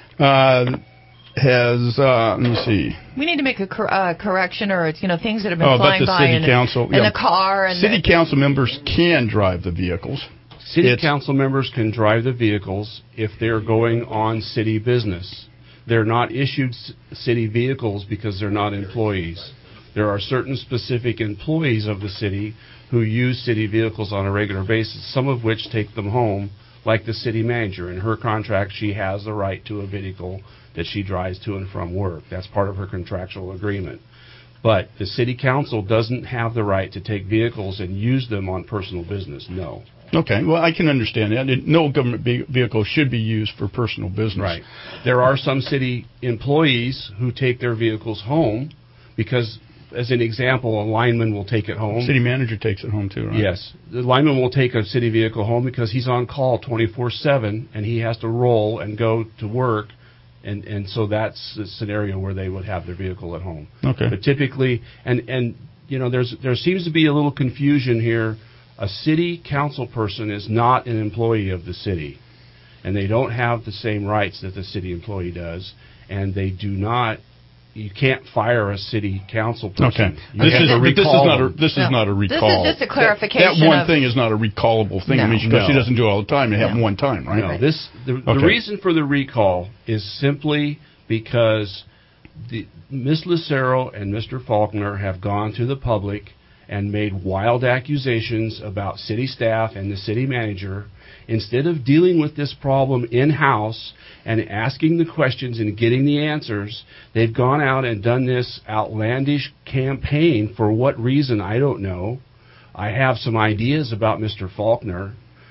Let me see. We need to make a correction, or it's, things that have been flying the by city council, in the car. And city council members can drive the vehicles. City council members can drive the vehicles if they're going on city business. They're not issued city vehicles because they're not employees. There are certain specific employees of the city who use city vehicles on a regular basis, some of which take them home, like the city manager. In her contract, she has the right to a vehicle that she drives to and from work. That's part of her contractual agreement. But the city council doesn't have the right to take vehicles and use them on personal business, no. Okay, well, I can understand that. No government vehicle should be used for personal business. Right. There are some city employees who take their vehicles home because, as an example, a lineman will take it home. City manager takes it home too, right? Yes. The lineman will take a city vehicle home because he's on call 24/7 and he has to roll and go to work. And so that's the scenario where they would have their vehicle at home. Okay. But typically, there seems to be a little confusion here. A city council person is not an employee of the city, and they don't have the same rights that the city employee does, and they do not. You can't fire a city council person. Okay. This is not a recall. This is just a clarification. That one thing is not a recallable thing. No. I mean, she doesn't do it all the time. It happened one time, right? No. The reason for the recall is simply because Ms. Lucero and Mr. Faulkner have gone to the public and made wild accusations about city staff and the city manager. Instead of dealing with this problem in-house and asking the questions and getting the answers, they've gone out and done this outlandish campaign. For what reason, I don't know. I have some ideas about Mr. Faulkner.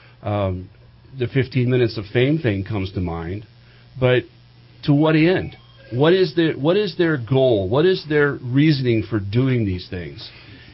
The 15 minutes of fame thing comes to mind. But to what end? What is their goal? What is their reasoning for doing these things?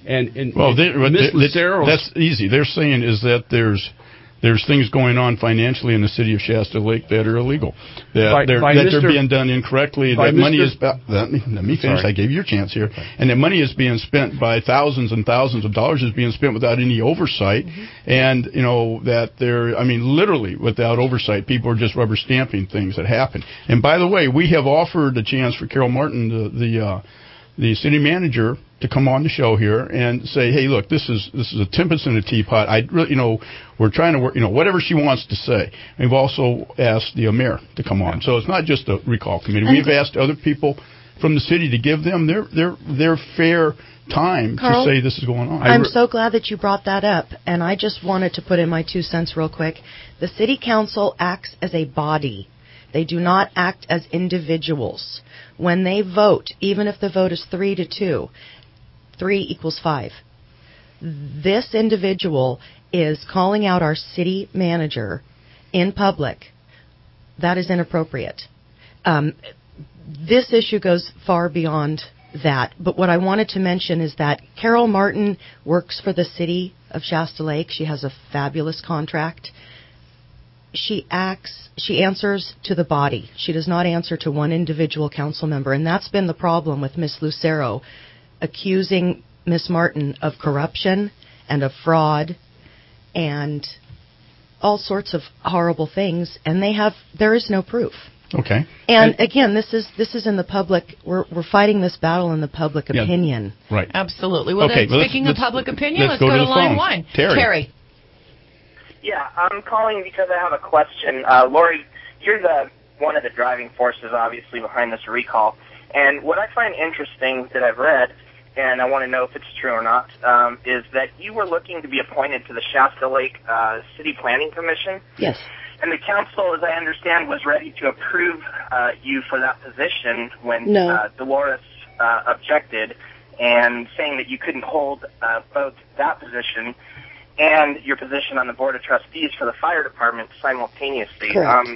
That's easy. They're saying is that there's things going on financially in the city of Shasta Lake that are illegal, that they're being done incorrectly. That money is. Let me finish. I gave you your chance here, and that money is being spent by thousands and thousands of dollars is being spent without any oversight, and that literally without oversight, people are just rubber stamping things that happen. And by the way, we have offered a chance for Carol Martin, the city manager, to come on the show here and say, hey, look, this is a tempest in a teapot. We're trying to work, whatever she wants to say. We've also asked the mayor to come on. So it's not just a recall committee. We've asked other people from the city to give them their fair time Carl, to say this is going on. I'm so glad that you brought that up, and I just wanted to put in my 2 cents real quick. The city council acts as a body. They do not act as individuals. When they vote, even if the vote is 3-2, 3 equals 5. This individual is calling out our city manager in public. That is inappropriate. This issue goes far beyond that. But what I wanted to mention is that Carol Martin works for the city of Shasta Lake. She has a fabulous contract. She answers to the body. She does not answer to one individual council member. And that's been the problem with Ms. Lucero, accusing Ms. Martin of corruption and of fraud and all sorts of horrible things, and there is no proof. Okay. And again, this is in the public. We're fighting this battle in the public opinion. Right. Absolutely. Well, speaking of public opinion, let's go to line 1. Terry. Yeah, I'm calling because I have a question. Lori, you're one of the driving forces, obviously, behind this recall. And what I find interesting that I've read, and I want to know if it's true or not, is that you were looking to be appointed to the Shasta Lake City Planning Commission. Yes. And the council, as I understand, was ready to approve you for that position when Dolores objected, and saying that you couldn't hold both that position and your position on the Board of Trustees for the fire department simultaneously. Correct.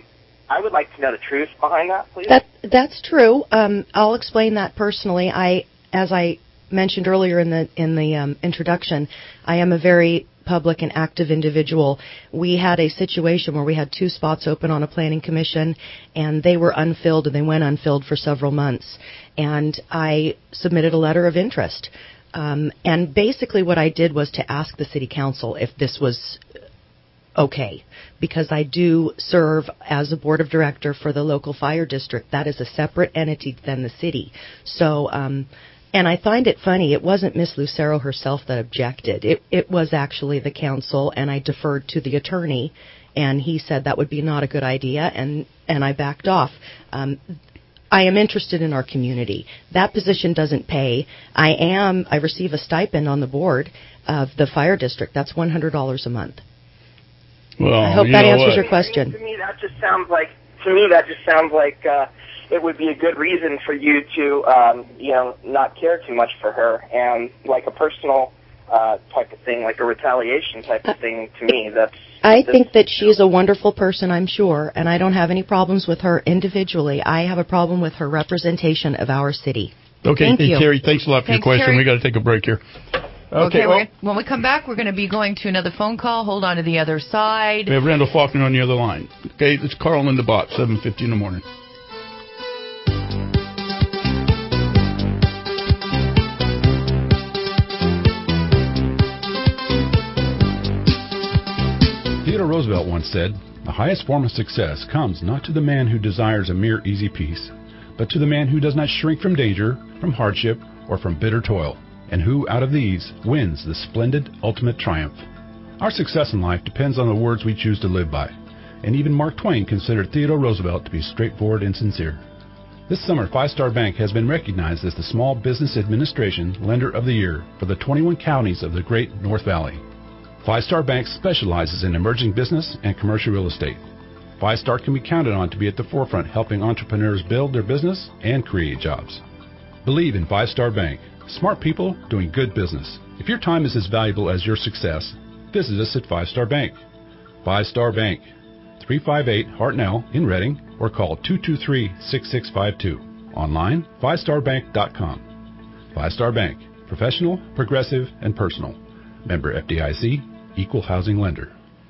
I would like to know the truth behind that, please. That's true. I'll explain that personally. As I mentioned earlier in the introduction, I am a very public and active individual. We had a situation where we had 2 spots open on a planning commission, and they were unfilled, and they went unfilled for several months. And I submitted a letter of interest. And basically what I did was to ask the city council if this was okay, because I do serve as a board of director for the local fire district. That is a separate entity than the city. So, and I find it funny, it wasn't Miss Lucero herself that objected. It was actually the council, and I deferred to the attorney, and he said that would be not a good idea, and I backed off. I am interested in our community. That position doesn't pay. I receive a stipend on the board of the fire district. That's $100 a month. Well, I hope that answers your question. To me, that just sounds like it would be a good reason for you to, not care too much for her, and like a personal type of thing, like a retaliation type of thing. To me, I think that she's a wonderful person, I'm sure, and I don't have any problems with her individually. I have a problem with her representation of our city. Okay, Thank you. Terry, thanks a lot for your question. Terry. We got to take a break here. Okay, when we come back, we're going to be going to another phone call. Hold on to the other side. We have Randall Faulkner on the other line. Okay, it's Carl in the bot, 7:50 in the morning. Theodore Roosevelt once said, "The highest form of success comes not to the man who desires a mere easy peace, but to the man who does not shrink from danger, from hardship, or from bitter toil, and who, out of these, wins the splendid ultimate triumph." Our success in life depends on the words we choose to live by, and even Mark Twain considered Theodore Roosevelt to be straightforward and sincere. This summer, Five Star Bank has been recognized as the Small Business Administration Lender of the Year for the 21 counties of the Great North Valley. Five Star Bank specializes in emerging business and commercial real estate. Five Star can be counted on to be at the forefront helping entrepreneurs build their business and create jobs. Believe in Five Star Bank. Smart people doing good business. If your time is as valuable as your success, visit us at Five Star Bank. Five Star Bank, 358 Hartnell in Reading, or call 223-6652. Online, fivestarbank.com. Five Star Bank, professional, progressive, and personal. Member FDIC, Equal Housing Lender.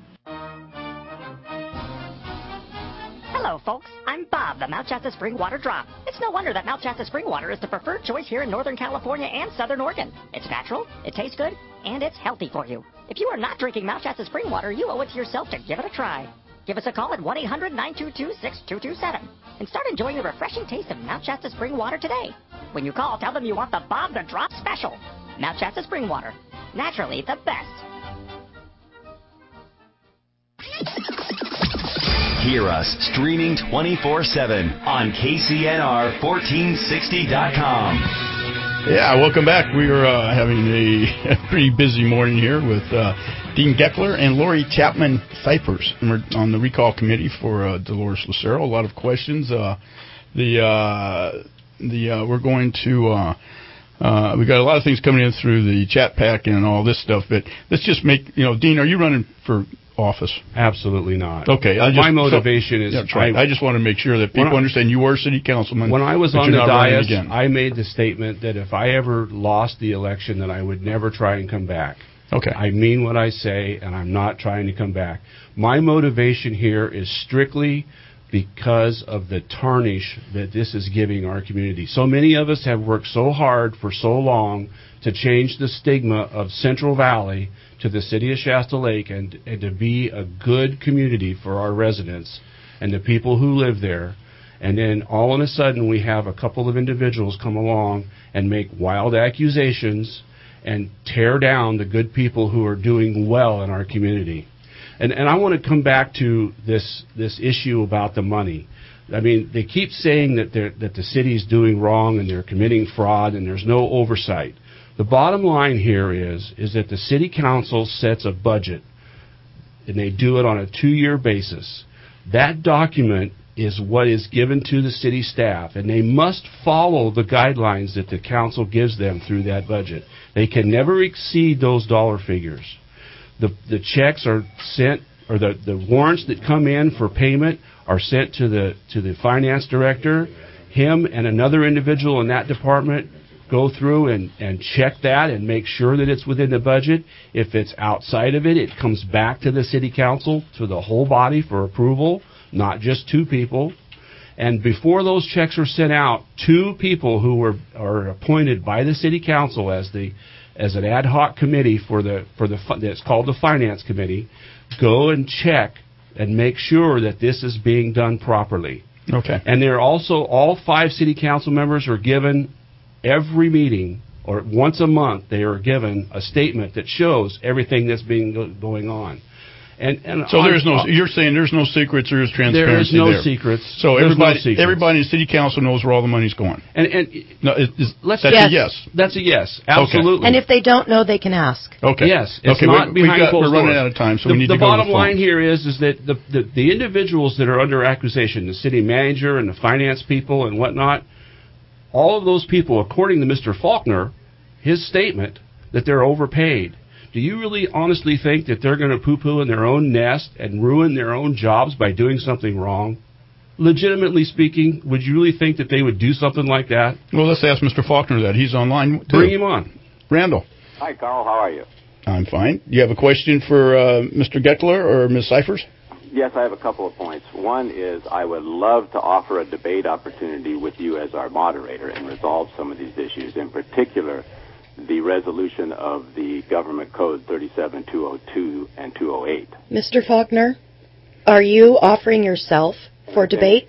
Hello, folks. I'm Bob, the Mount Shasta Spring Water Drop. It's no wonder that Mount Shasta Spring Water is the preferred choice here in Northern California and Southern Oregon. It's natural, it tastes good, and it's healthy for you. If you are not drinking Mount Shasta Spring Water, you owe it to yourself to give it a try. Give us a call at 1-800-922-6227 and start enjoying the refreshing taste of Mount Shasta Spring Water today. When you call, tell them you want the Bob the Drop special. Mount Shasta Spring Water. Naturally the best. Hear us streaming 24/7 on KCNR1460.com. Yeah, welcome back. We are having a pretty busy morning here with Dean Geckler and Lori Chapman Cyphers. And we're on the recall committee for Dolores Lucero. A lot of questions. We're going to. We got a lot of things coming in through the chat pack and all this stuff. But let's just make Dean, are you running for office? Absolutely not. Okay. My motivation is... That's right. I just want to make sure that people understand you were a city councilman. When I was on the dais, I made the statement that if I ever lost the election, that I would never try and come back. Okay. I mean what I say, and I'm not trying to come back. My motivation here is strictly because of the tarnish that this is giving our community. So many of us have worked so hard for so long to change the stigma of Central Valley to the city of Shasta Lake and to be a good community for our residents and the people who live there. And then all of a sudden we have a couple of individuals come along and make wild accusations and tear down the good people who are doing well in our community. And I want to come back to this issue about the money. I mean, they keep saying that the city's doing wrong and they're committing fraud and there's no oversight. The bottom line here is that the city council sets a budget and they do it on a 2-year basis. That document is what is given to the city staff, and they must follow the guidelines that the council gives them through that budget. They can never exceed those dollar figures. The checks are sent, or the warrants that come in for payment are sent to the finance director. Him and another individual in that department go through and check that and make sure that it's within the budget. If it's outside of it, it comes back to the city council, to the whole body for approval, not just two people. And before those checks are sent out, two people who are appointed by the city council as an ad hoc committee that's called the finance committee, go and check and make sure that this is being done properly. Okay. And they're also, all 5 city council members are given every meeting, or once a month, they are given a statement that shows everything that's going on. And so you're saying there's no secrets, there's transparency there. There is no secrets. So everybody in the city council knows where all the money's going. That's a yes. That's a yes. Absolutely. Okay. And if they don't know, they can ask. Okay. Yes. It's not behind closed doors. We're running out of time, so we need to go to the bottom line here is that the individuals that are under accusation, the city manager and the finance people and whatnot, all of those people, according to Mr. Faulkner, his statement that they're overpaid. Do you really honestly think that they're going to poo-poo in their own nest and ruin their own jobs by doing something wrong? Legitimately speaking, would you really think that they would do something like that? Well, let's ask Mr. Faulkner that. He's online, too. Bring him on. Randall. Hi, Carl. How are you? I'm fine. Do you have a question for Mr. Gettler or Ms. Cyphers? Yes, I have a couple of points. One is I would love to offer a debate opportunity with you as our moderator and resolve some of these issues, in particular the resolution of the Government Code 37202 and 208. Mr. Faulkner, are you offering yourself for debate?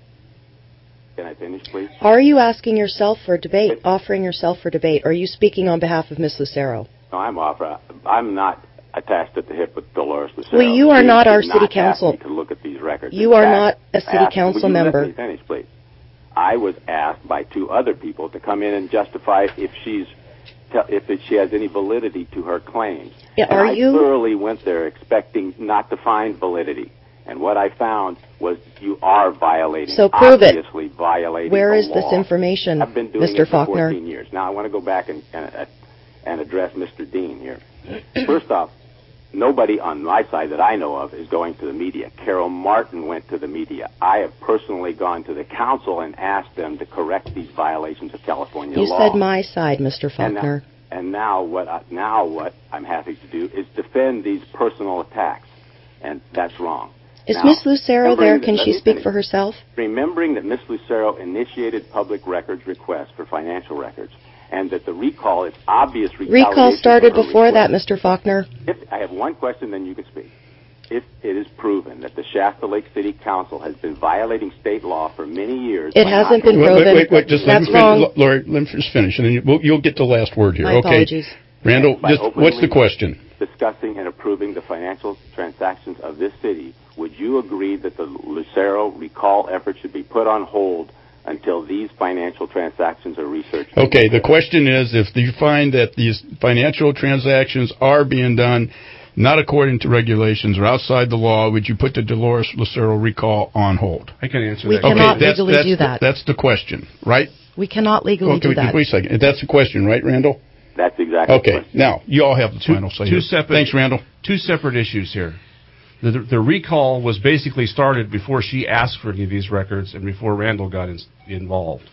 Can I finish, please? Are you asking yourself for debate, offering yourself for debate? Or are you speaking on behalf of Ms. Lucero? No, I'm not attached at the hip with Dolores Lucero. Well, you are not our city council. To look at these records. You are not a city council member. Let me finish, please. I was asked by 2 other people to come in and justify if she has any validity to her claims. Yeah, and I thoroughly went there expecting not to find validity. And what I found was you are violating, so prove obviously violating Where is the law. this information, I've been doing Mr. it for Faulkner? 14 years. Now I want to go back and address Mr. Dean here. First off, nobody on my side that I know of is going to the media. Carol Martin went to the media. I have personally gone to the council and asked them to correct these violations of California law. You said my side, Mr. Faulkner. And now what I'm happy to do is defend these personal attacks, and that's wrong. Is Ms. Lucero there? Can she speak for herself? Remembering that Ms. Lucero initiated public records requests for financial records, and that the recall is obvious retaliation. Recall started before that, Mr. Faulkner. I have one question, then you can speak. If it is proven that the Shasta Lake City Council has been violating state law for many years... It hasn't been proven. Wait, just let me finish. Lori, let me just finish, and then you'll get the last word here. My apologies. Randall, what's the question? Discussing and approving the financial transactions of this city, would you agree that the Lucero recall effort should be put on hold until these financial transactions are researched? Okay, the question is, if you find that these financial transactions are being done not according to regulations or outside the law, would you put the Dolores Lucero recall on hold? I can answer that. We cannot legally do that. That's the question, right? We cannot legally do that. Wait a second. That's the question, right, Randall? That's exactly the question. Okay, now, you all have the final say here. Thanks, Randall. 2 separate issues here. The recall was basically started before she asked for any of these records and before Randall got involved.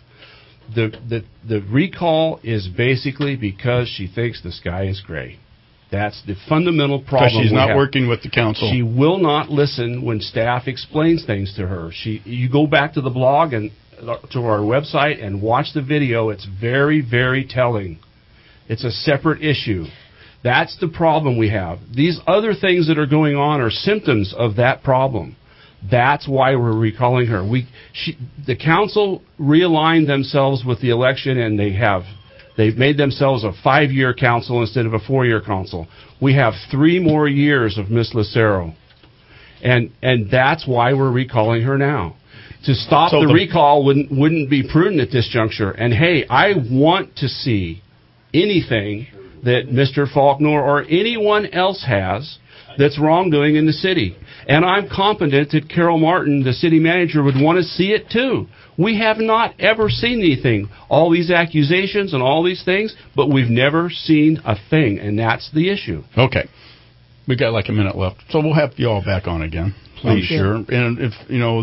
The recall is basically because she thinks the sky is gray. That's the fundamental problem. Because she's not working with the council. She will not listen when staff explains things to her. You go back to the blog and to our website and watch the video. It's very, very telling. It's a separate issue. That's the problem we have. These other things that are going on are symptoms of that problem. That's why we're recalling her. The council realigned themselves with the election, and they've made themselves a 5-year council instead of a 4-year council. We have 3 more years of Miss Lucero, and that's why we're recalling her now. To stop the recall wouldn't be prudent at this juncture. And hey, I want to see anything that Mr. Faulkner or anyone else has that's wrongdoing in the city. And I'm confident that Carol Martin, the city manager, would want to see it too. We have not ever seen anything. All these accusations and all these things, but we've never seen a thing, and that's the issue. Okay. We got like a minute left, so we'll have you all back on again. Please, sure. And if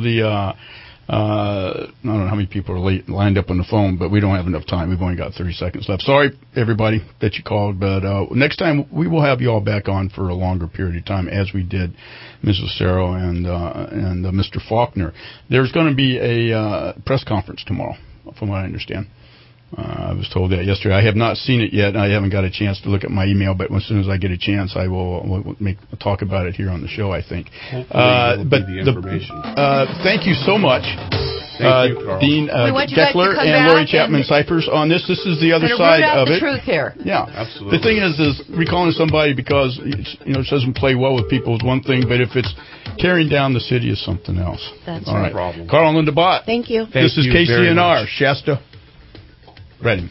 I don't know how many people are lined up on the phone, but we don't have enough time. We've only got 30 seconds left. Sorry, everybody, that you called, but next time we will have you all back on for a longer period of time, as we did Ms. Lucero and Mr. Faulkner. There's going to be a press conference tomorrow, from what I understand. I was told that yesterday. I have not seen it yet. I haven't got a chance to look at my email, but as soon as I get a chance, I will talk about it here on the show, I think. But the information. Thank you so much. Thank you, Carl. Dean Geckler and Lori Chapman Cyphers on this. This is the other side of it. Truth here. Yeah, absolutely. The thing is recalling somebody because it doesn't play well with people is one thing, but if it's tearing down the city is something else. That's all right. Problem. Carl and Linda Bott. Thank you. This is KCNR Shasta. Ready.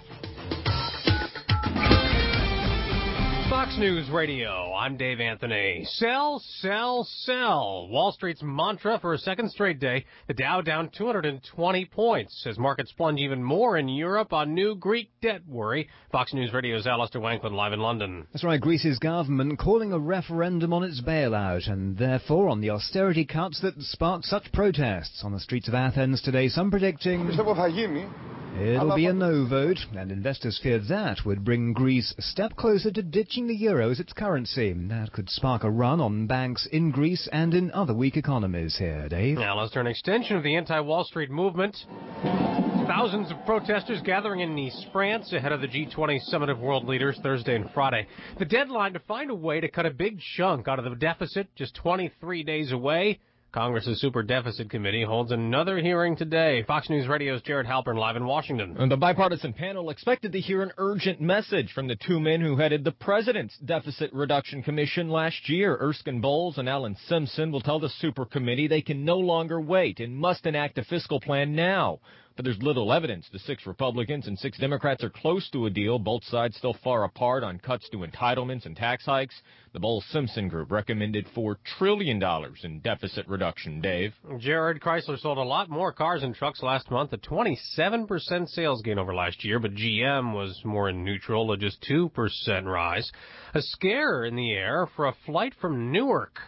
Fox News Radio, I'm Dave Anthony. Sell, sell, sell. Wall Street's mantra for a second straight day. The Dow down 220 points as markets plunge even more in Europe on new Greek debt worry. Fox News Radio's Alistair Wanklin live in London. That's right, Greece's government calling a referendum on its bailout and therefore on the austerity cuts that sparked such protests on the streets of Athens today. Some predicting it'll be a no vote, and investors feared that would bring Greece a step closer to ditching the euro as its currency. That could spark a run on banks in Greece and in other weak economies here, Dave. Now, let's turn an extension of the anti-Wall Street movement. Thousands of protesters gathering in Nice, France, ahead of the G20 Summit of World Leaders Thursday and Friday. The deadline to find a way to cut a big chunk out of the deficit just 23 days away. Congress's Super Deficit Committee holds another hearing today. Fox News Radio's Jared Halpern live in Washington. And the bipartisan panel expected to hear an urgent message from the two men who headed the President's Deficit Reduction Commission last year. Erskine Bowles and Alan Simpson will tell the Super Committee they can no longer wait and must enact a fiscal plan now. But there's little evidence the 6 Republicans and 6 Democrats are close to a deal. Both sides still far apart on cuts to entitlements and tax hikes. The Bowles-Simpson group recommended $4 trillion in deficit reduction, Dave. Jared, Chrysler sold a lot more cars and trucks last month, a 27% sales gain over last year, but GM was more in neutral, a just 2% rise. A scare in the air for a flight from Newark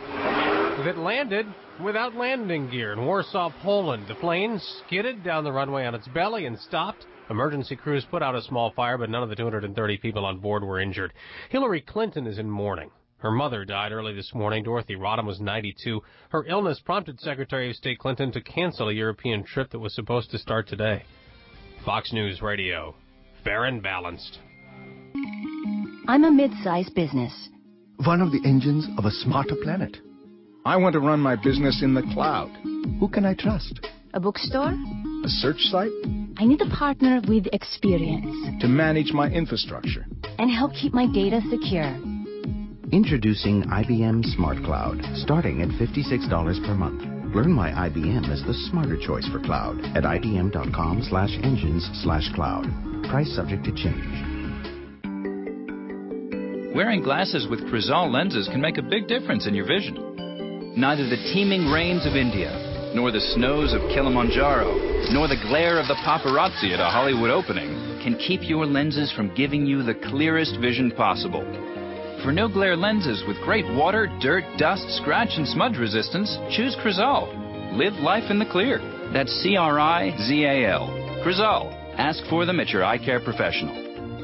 that landed without landing gear in Warsaw, Poland. The plane skidded down the runway on its belly and stopped. Emergency crews put out a small fire, but none of the 230 people on board were injured. Hillary Clinton is in mourning. Her mother died early this morning. Dorothy Rodham was 92. Her illness prompted Secretary of State Clinton to cancel a European trip that was supposed to start today. Fox News Radio. Fair and balanced. I'm a mid-sized business. One of the engines of a smarter planet. I want to run my business in the cloud. Who can I trust? A bookstore? A search site? I need a partner with experience. To manage my infrastructure. And help keep my data secure. Introducing IBM Smart Cloud, starting at $56 per month. Learn why IBM is the smarter choice for cloud at ibm.com/engines/cloud. Price subject to change. Wearing glasses with Crizal lenses can make a big difference in your vision. Neither the teeming rains of India, nor the snows of Kilimanjaro, nor the glare of the paparazzi at a Hollywood opening can keep your lenses from giving you the clearest vision possible. For no-glare lenses with great water, dirt, dust, scratch, and smudge resistance, choose Crizal. Live life in the clear. That's Crizal. Crizal. Ask for them at your eye care professional.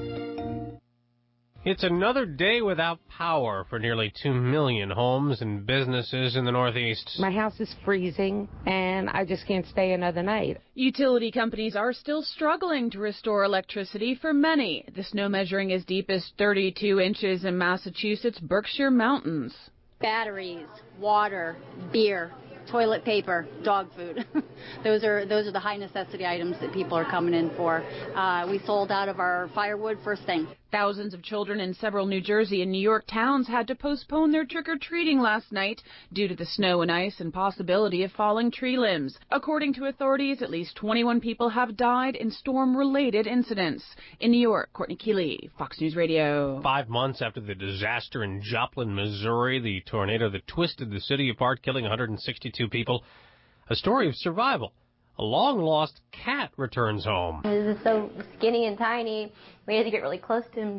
It's another day without power for nearly 2 million homes and businesses in the Northeast. My house is freezing, and I just can't stay another night. Utility companies are still struggling to restore electricity for many. The snow measuring as deep as 32 inches in Massachusetts' Berkshire Mountains. Batteries, water, beer, toilet paper, dog food. Those are the high necessity items that people are coming in for. We sold out of our firewood first thing. Thousands of children in several New Jersey and New York towns had to postpone their trick-or-treating last night due to the snow and ice and possibility of falling tree limbs. According to authorities, at least 21 people have died in storm-related incidents. In New York, Courtney Keeley, Fox News Radio. 5 months after the disaster in Joplin, Missouri, the tornado that twisted the city apart, killing 162 people, a story of survival. A long-lost cat returns home. He was so skinny and tiny, we had to get really close to him to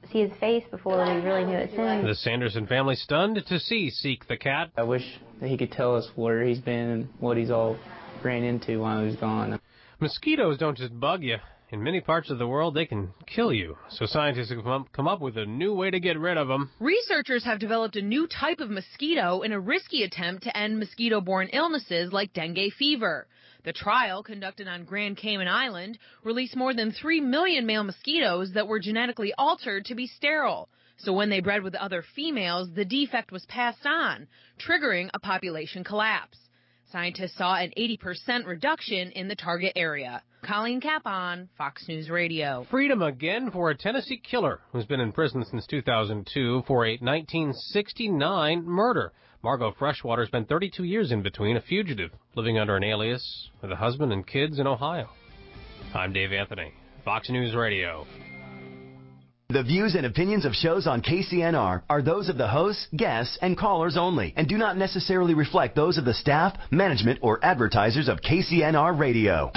see his face before we really knew it soon. The Sanderson family stunned to see Seek the cat. I wish that he could tell us where he's been and what he's all ran into while he was gone. Mosquitoes don't just bug you. In many parts of the world, they can kill you. So scientists have come up with a new way to get rid of them. Researchers have developed a new type of mosquito in a risky attempt to end mosquito-borne illnesses like dengue fever. The trial, conducted on Grand Cayman Island, released more than 3 million male mosquitoes that were genetically altered to be sterile. So when they bred with other females, the defect was passed on, triggering a population collapse. Scientists saw an 80% reduction in the target area. Colleen Capon, Fox News Radio. Freedom again for a Tennessee killer who's been in prison since 2002 for a 1969 murder. Margot Freshwater spent 32 years in between, a fugitive, living under an alias with a husband and kids in Ohio. I'm Dave Anthony, Fox News Radio. The views and opinions of shows on KCNR are those of the hosts, guests, and callers only, and do not necessarily reflect those of the staff, management, or advertisers of KCNR Radio.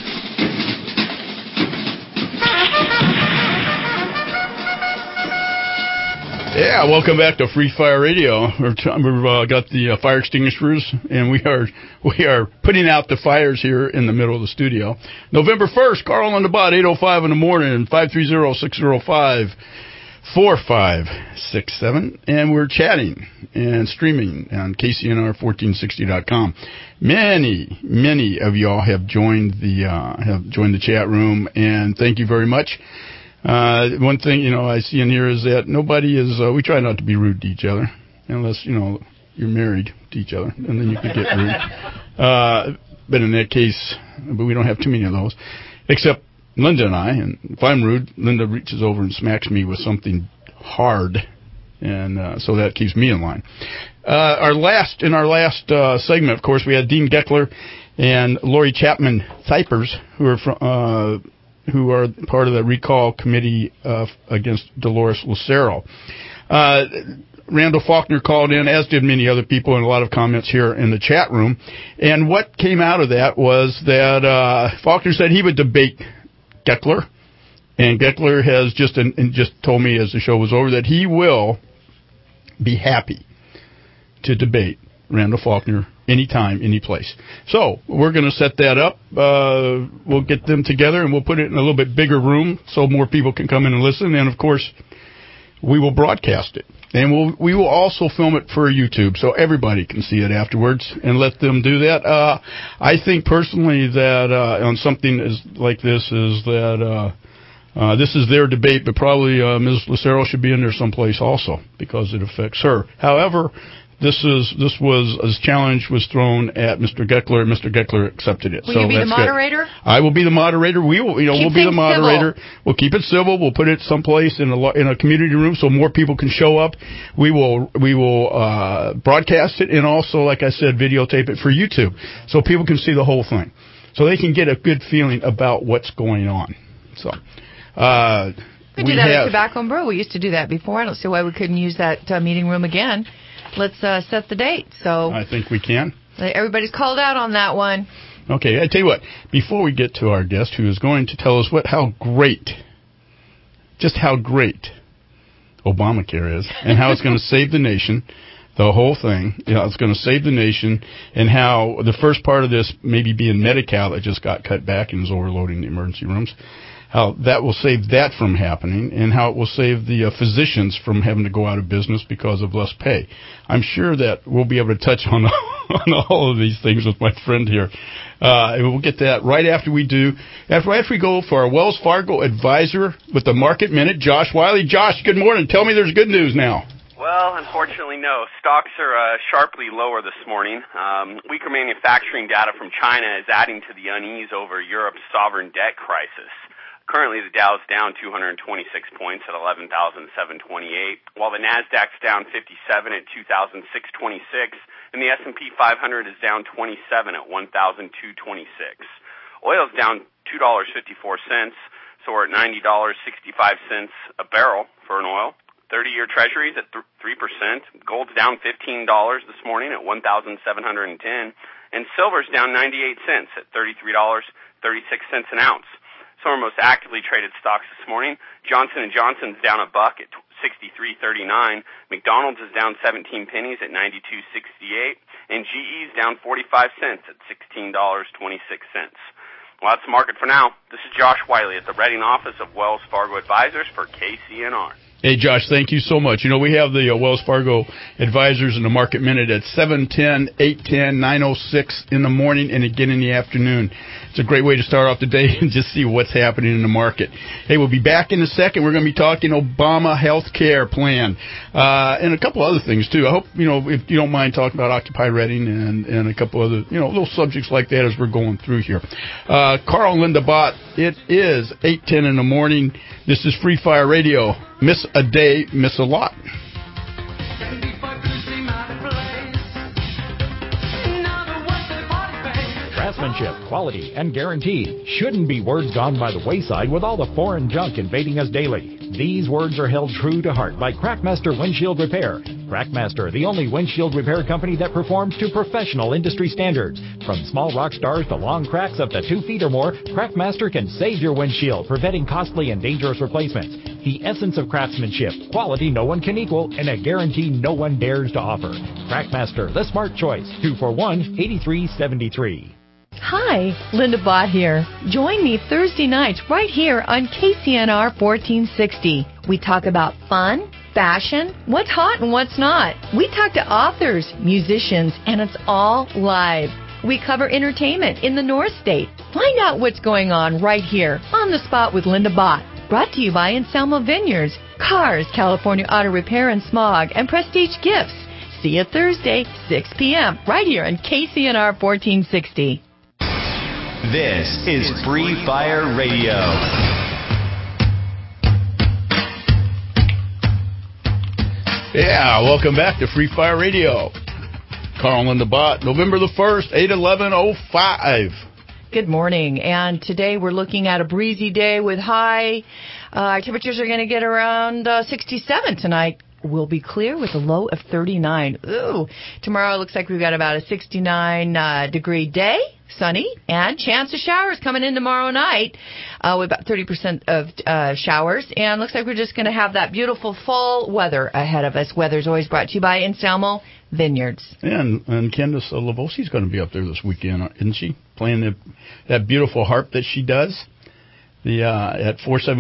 Yeah, welcome back to Free Fire Radio. We've got the fire extinguishers, and we are putting out the fires here in the middle of the studio. November 1st, Carl on the bot, 8:05 in the morning, 530-605-4567, and we're chatting and streaming on KCNR1460.com. Many of y'all have joined the chat room, and thank you very much. One thing, I see in here is that nobody is, we try not to be rude to each other, unless, you're married to each other, and then you could get rude. But in that case, but we don't have too many of those, except Linda and I, and if I'm rude, Linda reaches over and smacks me with something hard, and so that keeps me in line. Our last segment, of course, we had Dean Geckler and Lori Chapman Thipers, who are part of the recall committee against Dolores Lucero. Randall Faulkner called in, as did many other people, and a lot of comments here in the chat room. And what came out of that was that Faulkner said he would debate Geckler, and Geckler has just told me as the show was over that he will be happy to debate Randall Faulkner anytime, any place. So we're going to set that up. We'll get them together, and we'll put it in a little bit bigger room so more people can come in and listen. And, of course, we will broadcast it. And we will also film it for YouTube so everybody can see it afterwards and let them do that. I think personally that on something like this is that this is their debate, but probably Ms. Lucero should be in there someplace also because it affects her. However, this challenge was thrown at Mr. Geckler, and Mr. Geckler accepted it. Will you be the moderator? I will be the moderator. We'll be the moderator. Civil. We'll keep it civil. We'll put it someplace in a community room so more people can show up. We will broadcast it, and also, like I said, videotape it for YouTube so people can see the whole thing, so they can get a good feeling about what's going on. So. We do that at Tobacco and Brew. We used to do that before. I don't see why we couldn't use that meeting room again. Let's set the date. So I think we can. Everybody's called out on that one. Okay, I tell you what. Before we get to our guest, who is going to tell us how great Obamacare is, and how it's going to save the nation, the whole thing. It's going to save the nation, and how the first part of this maybe being Medi-Cal that just got cut back and is overloading the emergency rooms. How that will save that from happening, and how it will save the physicians from having to go out of business because of less pay. I'm sure that we'll be able to touch on all of these things with my friend here. And we'll get that right after we go for our Wells Fargo advisor with the Market Minute, Josh Wiley. Josh, good morning. Tell me there's good news now. Well, unfortunately, no. Stocks are sharply lower this morning. Weaker manufacturing data from China is adding to the unease over Europe's sovereign debt crisis. Currently, the Dow's down 226 points at 11,728, while the Nasdaq's down 57 at 2,626, and the S&P 500 is down 27 at 1,226. Oil's down $2.54, so we're at $90.65 a barrel for an oil. 30-year Treasuries at 3%. Gold's down $15 this morning at $1,710, and silver's down 98 cents at $33.36 an ounce. Some of our most actively traded stocks this morning. Johnson & Johnson's down $1 at 63.39. McDonald's is down 17 pennies at 92.68. And GE's down 45 cents at $16.26. Well, that's the market for now. This is Josh Wiley at the Reading office of Wells Fargo Advisors for KCNR. Hey, Josh, thank you so much. You know, we have the Wells Fargo Advisors in the Market Minute at 7:10, 8:10, 9:06 in the morning and again in the afternoon. It's a great way to start off the day and just see what's happening in the market. Hey, we'll be back in a second. We're going to be talking Obama health care plan and a couple other things, too. I hope, if you don't mind talking about Occupy Reading and a couple other, little subjects like that as we're going through here. Carl and Linda Bott, it is 8:10 in the morning. This is Free Fire Radio. Miss a day, miss a lot. Craftsmanship, quality, and guaranteed shouldn't be words gone by the wayside with all the foreign junk invading us daily. These words are held true to heart by Crackmaster Windshield Repair. Crackmaster, the only windshield repair company that performs to professional industry standards. From small rock stars to long cracks up to 2 feet or more, Crackmaster can save your windshield, preventing costly and dangerous replacements. The essence of craftsmanship, quality no one can equal, and a guarantee no one dares to offer. Crackmaster, the smart choice. 241-8373. Hi, Linda Bott here. Join me Thursday nights right here on KCNR 1460. We talk about fun, fashion, what's hot and what's not. We talk to authors, musicians, and it's all live. We cover entertainment in the North State. Find out what's going on right here on the spot with Linda Bott. Brought to you by Anselmo Vineyards, Cars, California Auto Repair and Smog, and Prestige Gifts. See you Thursday, 6 p.m. right here on KCNR 1460. This is Free Fire Radio. Yeah, welcome back to Free Fire Radio. Carl and Linda Bott, November the 1st, 8/11/05. Good morning, and today we're looking at a breezy day with high temperatures are going to get around 67 tonight. Will be clear with a low of 39. Ooh, tomorrow it looks like we've got about a 69 degree day, sunny, and chance of showers coming in tomorrow night with about 30% of showers. And looks like we're just going to have that beautiful fall weather ahead of us. Weather's always brought to you by Anselmo Vineyards. Yeah, and Candace Lavosi's going to be up there this weekend, isn't she? Playing that beautiful harp that she does. At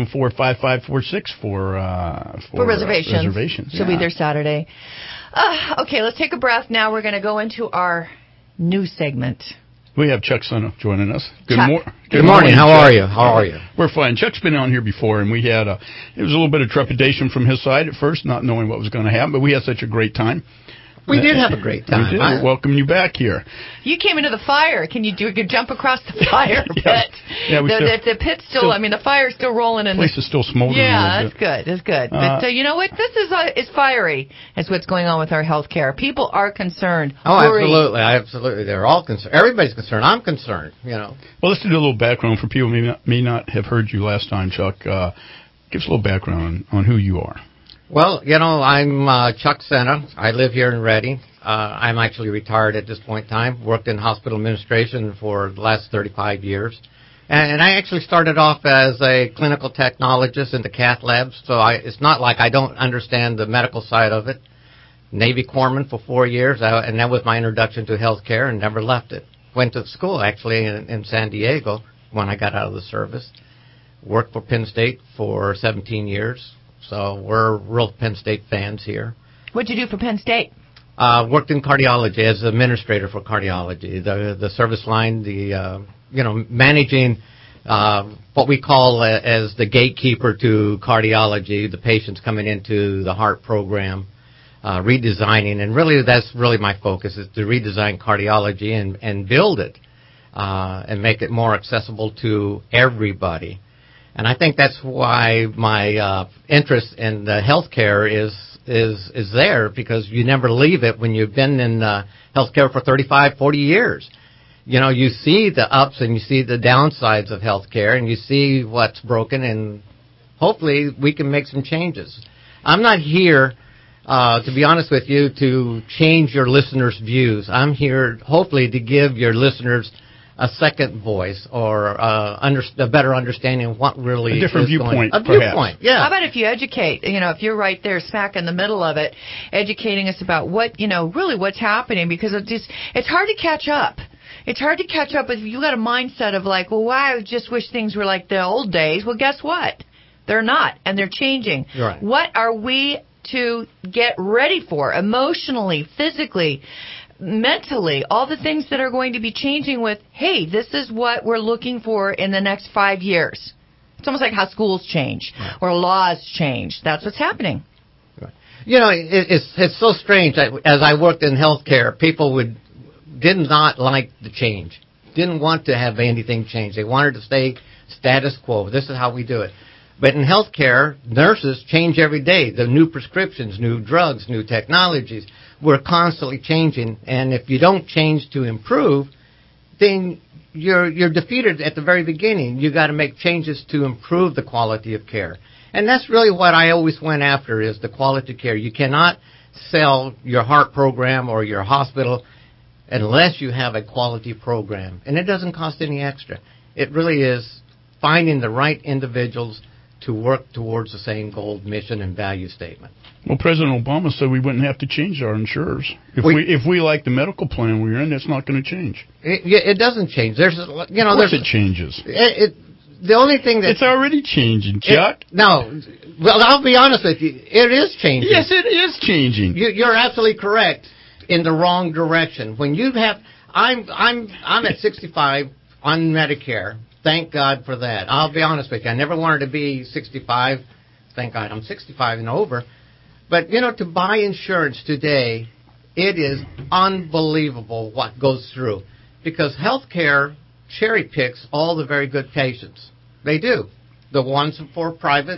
474-5546 for reservations. She'll be there Saturday. Okay, let's take a breath now. We're going to go into our new segment. We have Chuck Sena joining us. Good morning. How are you? We're fine. Chuck's been on here before, and we had it was a little bit of trepidation from his side at first, not knowing what was going to happen, but we had such a great time. We did have a great time. We did. Welcome you back here. You came into the fire. Can you do a good jump across the fire pit? The pit's still, the fire's still rolling. The place is still smoldering. Yeah, that's good. That's good. But you know what? This is fiery. That's what's going on with our health care. People are concerned. Oh, absolutely. They're all concerned. Everybody's concerned. I'm concerned, Well, let's do a little background for people who may not have heard you last time, Chuck. Give us a little background on who you are. Well, I'm Chuck Sena. I live here in Reading. I'm actually retired at this point in time. Worked in hospital administration for the last 35 years. And I actually started off as a clinical technologist in the cath labs, so it's not like I don't understand the medical side of it. Navy corpsman for 4 years, and that was my introduction to healthcare, and never left it. Went to school, actually, in San Diego when I got out of the service. Worked for Penn State for 17 years. So we're real Penn State fans here. What'd you do for Penn State? Worked in cardiology as administrator for cardiology. The service line, managing what we call as the gatekeeper to cardiology, the patients coming into the heart program, redesigning. And really, that's really my focus, is to redesign cardiology and build it and make it more accessible to everybody. And I think that's why my interest in healthcare is there, because you never leave it when you've been in healthcare for 35, 40 years. You see the ups and you see the downsides of healthcare, and you see what's broken, and hopefully we can make some changes. I'm not here, to be honest with you, to change your listeners' views. I'm here, hopefully, to give your listeners a second voice or a better understanding of what really a different is viewpoint. A viewpoint, yeah. How about if you educate? If you're right there, smack in the middle of it, educating us about what really what's happening, because it's hard to catch up. It's hard to catch up if you got a mindset of like, well, I just wish things were like the old days. Well, guess what? They're not, and they're changing. Right. What are we to get ready for emotionally, physically, mentally, all the things that are going to be changing with, hey, this is what we're looking for in the next 5 years. It's almost like how schools change or laws change. That's what's happening. It's so strange. As I worked in healthcare, people did not like the change, didn't want to have anything change. They wanted to stay status quo. This is how we do it. But in healthcare, nurses change every day. The new prescriptions, new drugs, new technologies. We're constantly changing, and if you don't change to improve, then you're defeated at the very beginning. You got to make changes to improve the quality of care, and that's really what I always went after, is the quality of care. You cannot sell your heart program or your hospital unless you have a quality program, and it doesn't cost any extra. It really is finding the right individuals to work towards the same goal, mission, and value statement. Well, President Obama said we wouldn't have to change our insurers. If we like the medical plan we're in, it's not going to change. It doesn't change. Of course it changes. The only thing that... It's already changing, Chuck. No. Well, I'll be honest with you. It is changing. Yes, it is changing. You're absolutely correct in the wrong direction. When you have... I'm at 65 on Medicare. Thank God for that. I'll be honest with you. I never wanted to be 65. Thank God I'm 65 and over. But, to buy insurance today, it is unbelievable what goes through. Because healthcare cherry picks all the very good patients. They do. The ones for private,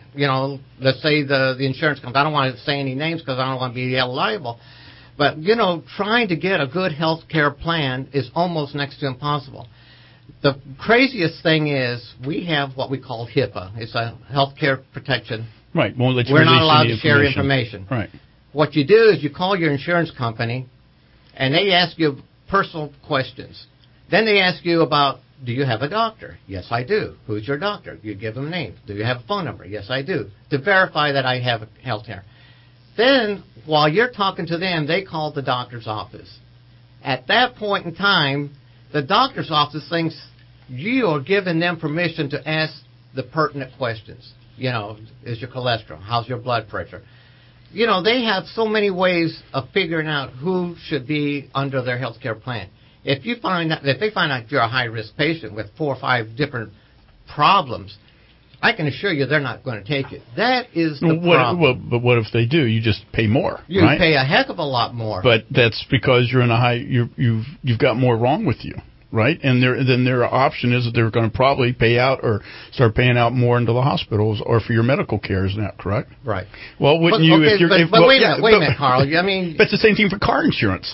let's say the insurance company. I don't want to say any names because I don't want to be held liable. But, trying to get a good healthcare plan is almost next to impossible. The craziest thing is we have what we call HIPAA. It's a healthcare protection. Right. Won't let you We're not release allowed any to share information. Right. What you do is you call your insurance company, and they ask you personal questions. Then they ask you about, do you have a doctor? Yes, I do. Who's your doctor? You give them a name. Do you have a phone number? Yes, I do. To verify that I have health care. Then, while you're talking to them, they call the doctor's office. At that point in time, the doctor's office thinks you are giving them permission to ask the pertinent questions. Is your cholesterol? How's your blood pressure? They have so many ways of figuring out who should be under their health care plan. If they find out you're a high-risk patient with 4 or 5 different problems, I can assure you they're not going to take it. That is the problem. But what if they do? You just pay more. You right? pay a heck of a lot more. But that's because you're in a high. You've got more wrong with you, right? And then their option is that they're going to probably pay out or start paying out more into the hospitals or for your medical care. Isn't that correct? Right. Well, wouldn't you? Okay, wait a minute, Carl. But it's the same thing for car insurance.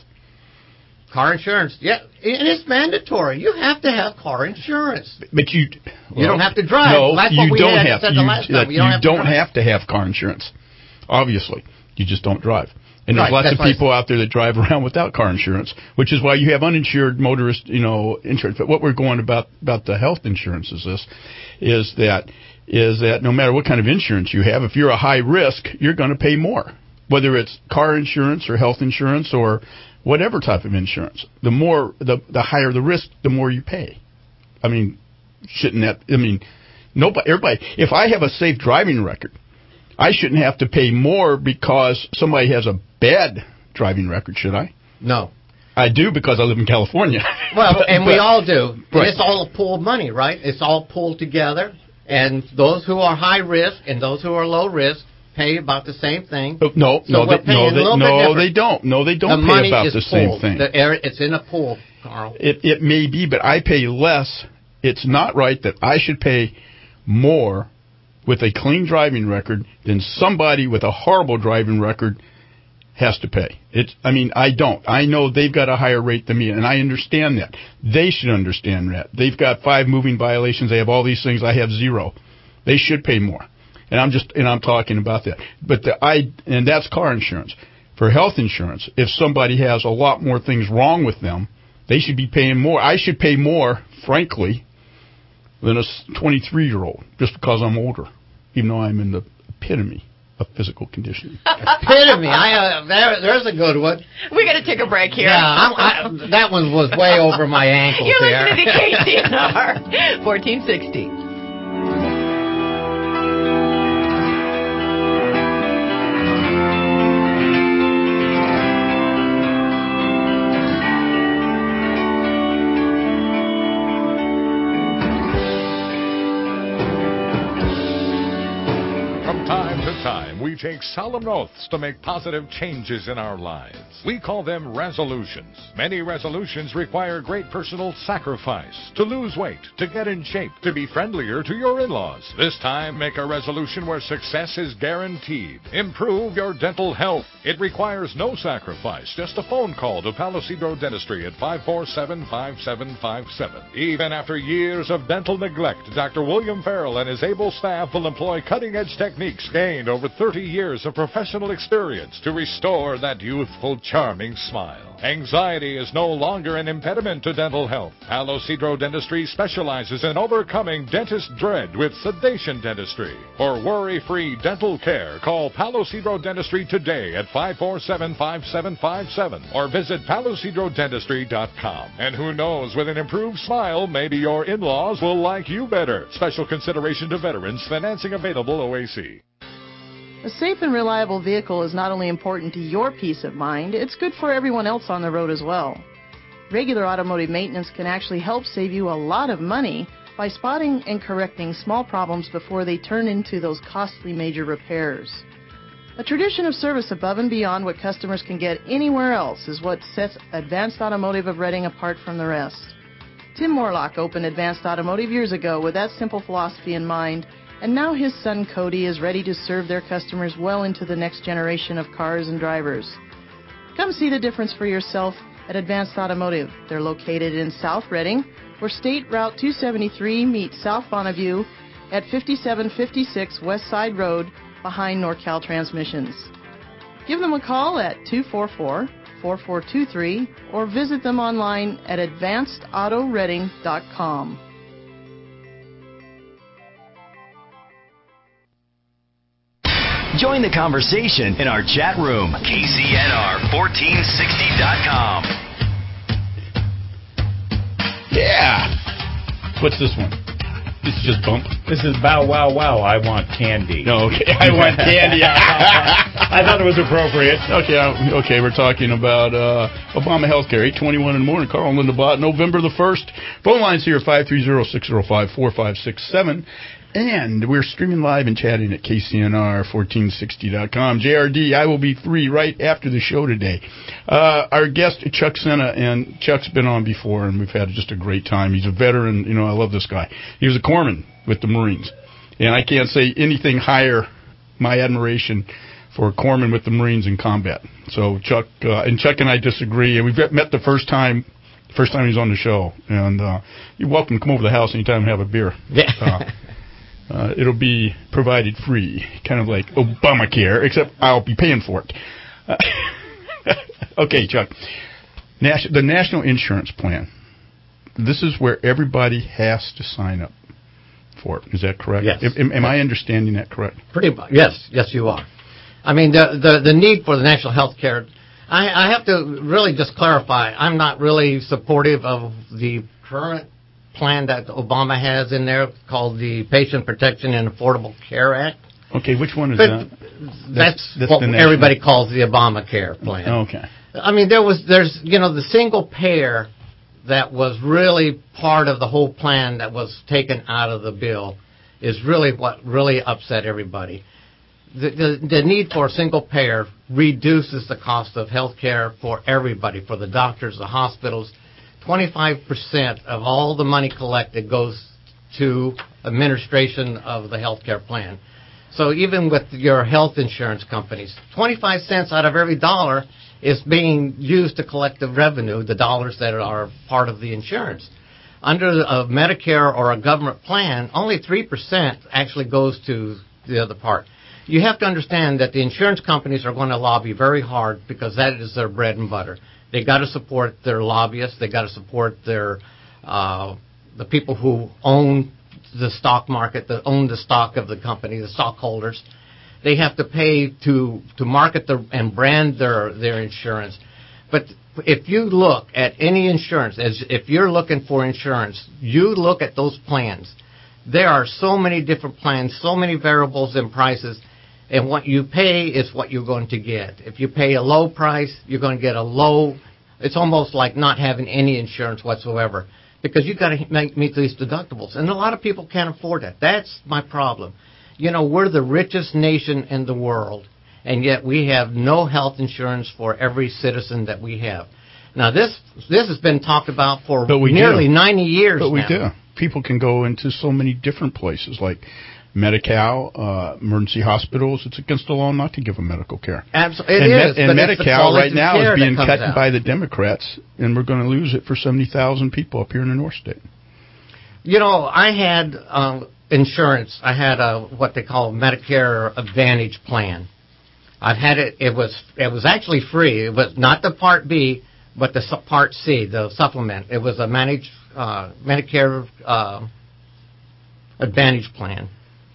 Car insurance, yeah, and it's mandatory. You have to have car insurance. But you don't have to drive. No, that's you what we don't had have. said the last time. You don't have to have car insurance. Obviously, you just don't drive. And there's lots of people out there that drive around without car insurance, which is why you have uninsured motorist, insurance. But what we're going about the health insurance is that no matter what kind of insurance you have, if you're a high risk, you're going to pay more, whether it's car insurance or health insurance or whatever type of insurance. The higher the risk, the more you pay. I mean, everybody. If I have a safe driving record, I shouldn't have to pay more because somebody has a bad driving record, should I? No. I do because I live in California. Well, we all do. Right. It's all a pool of money, right? It's all pooled together. And those who are high risk and those who are low risk pay about the same thing. No, they don't. No, they don't pay about the same thing. It's in a pool, Carl. It may be, but I pay less. It's not right that I should pay more with a clean driving record than somebody with a horrible driving record has to pay. I don't. I know they've got a higher rate than me, and I understand that. They should understand that. They've got 5 moving violations. They have all these things. I have 0. They should pay more. And I'm talking about that. And that's car insurance. For health insurance, if somebody has a lot more things wrong with them They should be paying more. I should pay more, frankly, than a 23-year-old, just because I'm older, even though I'm in the epitome of physical conditioning. Epitome. There's a good one. We got to take a break here. Yeah, that one was way over my ankles. You're there. listening to KCNR 1460. We take solemn oaths to make positive changes in our lives. We call them resolutions. Many resolutions require great personal sacrifice. To lose weight, to get in shape, to be friendlier to your in-laws. This time, make a resolution where success is guaranteed. Improve your dental health. It requires no sacrifice. Just a phone call to Palo Cedro Dentistry at 547-5757. Even after years of dental neglect, Dr. William Farrell and his able staff will employ cutting-edge techniques gained over 30 years of professional experience to restore that youthful, charming smile. Anxiety is no longer an impediment to dental health. Palo Cedro Dentistry specializes in overcoming dentist dread with sedation dentistry. For worry-free dental care, call Palo Cedro Dentistry today at 547-5757 or visit palocedrodentistry.com. And who knows, with an improved smile, maybe your in-laws will like you better. Special consideration to veterans. Financing available OAC. A safe and reliable vehicle is not only important to your peace of mind, it's good for everyone else on the road as well. Regular automotive maintenance can actually help save you a lot of money by spotting and correcting small problems before they turn into those costly major repairs. A tradition of service above and beyond what customers can get anywhere else is what sets Advanced Automotive of Reading apart from the rest. Tim Morlock opened Advanced Automotive years ago with that simple philosophy in mind, and now his son Cody is ready to serve their customers well into the next generation of cars and drivers. Come see the difference for yourself at Advanced Automotive. They're located in South Reading, where State Route 273 meets South Bonneview at 5756 West Side Road behind NorCal Transmissions. Give them a call at 244-4423 or visit them online at advancedautoreading.com. Join the conversation in our chat room, KCNR1460.com. Yeah. What's this one? This is just bump. This is Bow Wow Wow. I want candy. No, okay. I want candy. I thought it was appropriate. Okay. We're talking about Obama Healthcare, 8:21 in the morning. Carl and Linda Bott, November the 1st. Phone lines here, 530-605-4567. And we're streaming live and chatting at KCNR1460.com. JRD, I will be free right after the show today. Our guest, Chuck Senna, and Chuck's been on before, and we've had just a great time. He's a veteran. I love this guy. He was a corpsman with the Marines. And I can't say anything higher my admiration for a corpsman with the Marines in combat. So Chuck and I disagree, and we've met the first time he's on the show. And you're welcome to come over to the house anytime and have a beer. Yeah. It'll be provided free, kind of like Obamacare, except I'll be paying for it. Okay, Chuck. The National Insurance Plan. This is where everybody has to sign up for it. Is that correct? Yes. Am I understanding that correct? Pretty much. Yes, you are. I mean, the need for the national health care, I have to really just clarify, I'm not really supportive of the current plan that Obama has in there called the Patient Protection and Affordable Care Act. Okay, which one is that? That's what everybody calls the Obamacare plan. Okay. I mean, there's the single payer that was really part of the whole plan that was taken out of the bill is really what really upset everybody. The need for a single payer reduces the cost of health care for everybody, for the doctors, the hospitals. 25% of all the money collected goes to administration of the health care plan. So even with your health insurance companies, 25 cents out of every dollar is being used to collect the revenue, the dollars that are part of the insurance. Under a Medicare or a government plan, only 3% actually goes to the other part. You have to understand that the insurance companies are going to lobby very hard because that is their bread and butter. They got to support their lobbyists. They got to support their the people who own the stock market, that own the stock of the company, the stockholders. They have to pay to market and brand their insurance. But if you look at any insurance, if you're looking for insurance, you look at those plans. There are so many different plans, so many variables and prices, and what you pay is what you're going to get. If you pay a low price, you're going to get a low. It's almost like not having any insurance whatsoever, because you've got to meet these deductibles. And a lot of people can't afford that. That's my problem. You know, we're the richest nation in the world, and yet we have no health insurance for every citizen that we have. Now, this has been talked about for nearly 90 years now. But we do. People can go into so many different places, like Medi-Cal, emergency hospitals. It's against the law not to give them medical care. Absolutely, it is. And Medi-Cal right now is being cut out by the Democrats, and we're going to lose it for 70,000 people up here in the North State. You know, I had insurance. I had what they call a Medicare Advantage plan. I've had it. It was actually free. It was not the Part B, but the Part C, the supplement. It was a Medicare Advantage plan.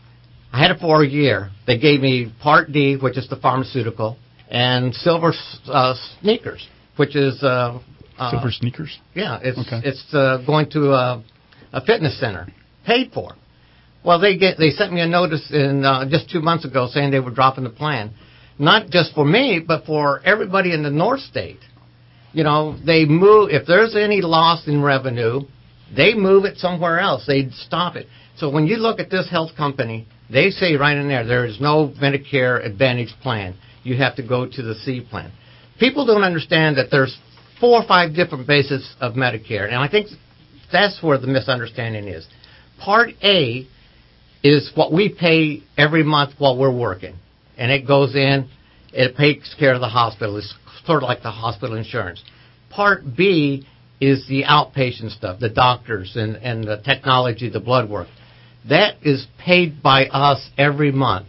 I had it for a year. They gave me Part D, which is the pharmaceutical, and Silver Sneakers, which is Silver Sneakers. Yeah, it's going to a fitness center, paid for. Well, they sent me a notice in just 2 months ago saying they were dropping the plan, not just for me, but for everybody in the North State. You know, they move if there's any loss in revenue, they move it somewhere else. They stop it. So when you look at this health company, they say right in there is no Medicare Advantage plan. You have to go to the C plan. People don't understand that there's 4 or 5 different bases of Medicare, and I think that's where the misunderstanding is. Part A is what we pay every month while we're working, and it goes in, it takes care of the hospital. It's sort of like the hospital insurance. Part B is the outpatient stuff, the doctors and the technology, the blood work. That is paid by us every month.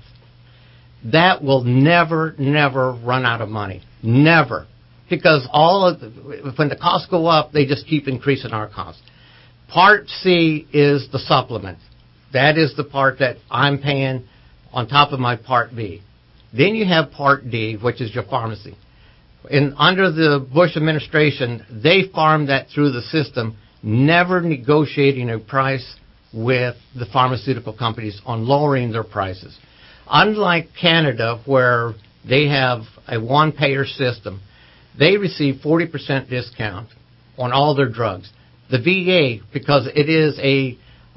That will never run out of money. Never. Because when the costs go up, they just keep increasing our costs. Part C is the supplement. That is the part that I'm paying on top of my Part B. Then you have Part D, which is your pharmacy. And under the Bush administration, they farmed that through the system, never negotiating a price with the pharmaceutical companies on lowering their prices. Unlike Canada, where they have a one-payer system, they receive 40% discount on all their drugs. The VA, because it is a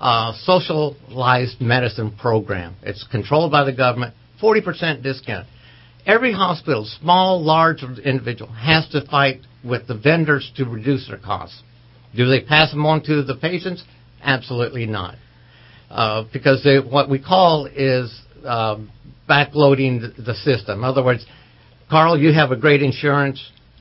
socialized medicine program, it's controlled by the government, 40% discount. Every hospital, small, large, or individual, has to fight with the vendors to reduce their costs. Do they pass them on to the patients? Absolutely not. Because what we call is backloading the system. In other words, Carl, you have a great insurance.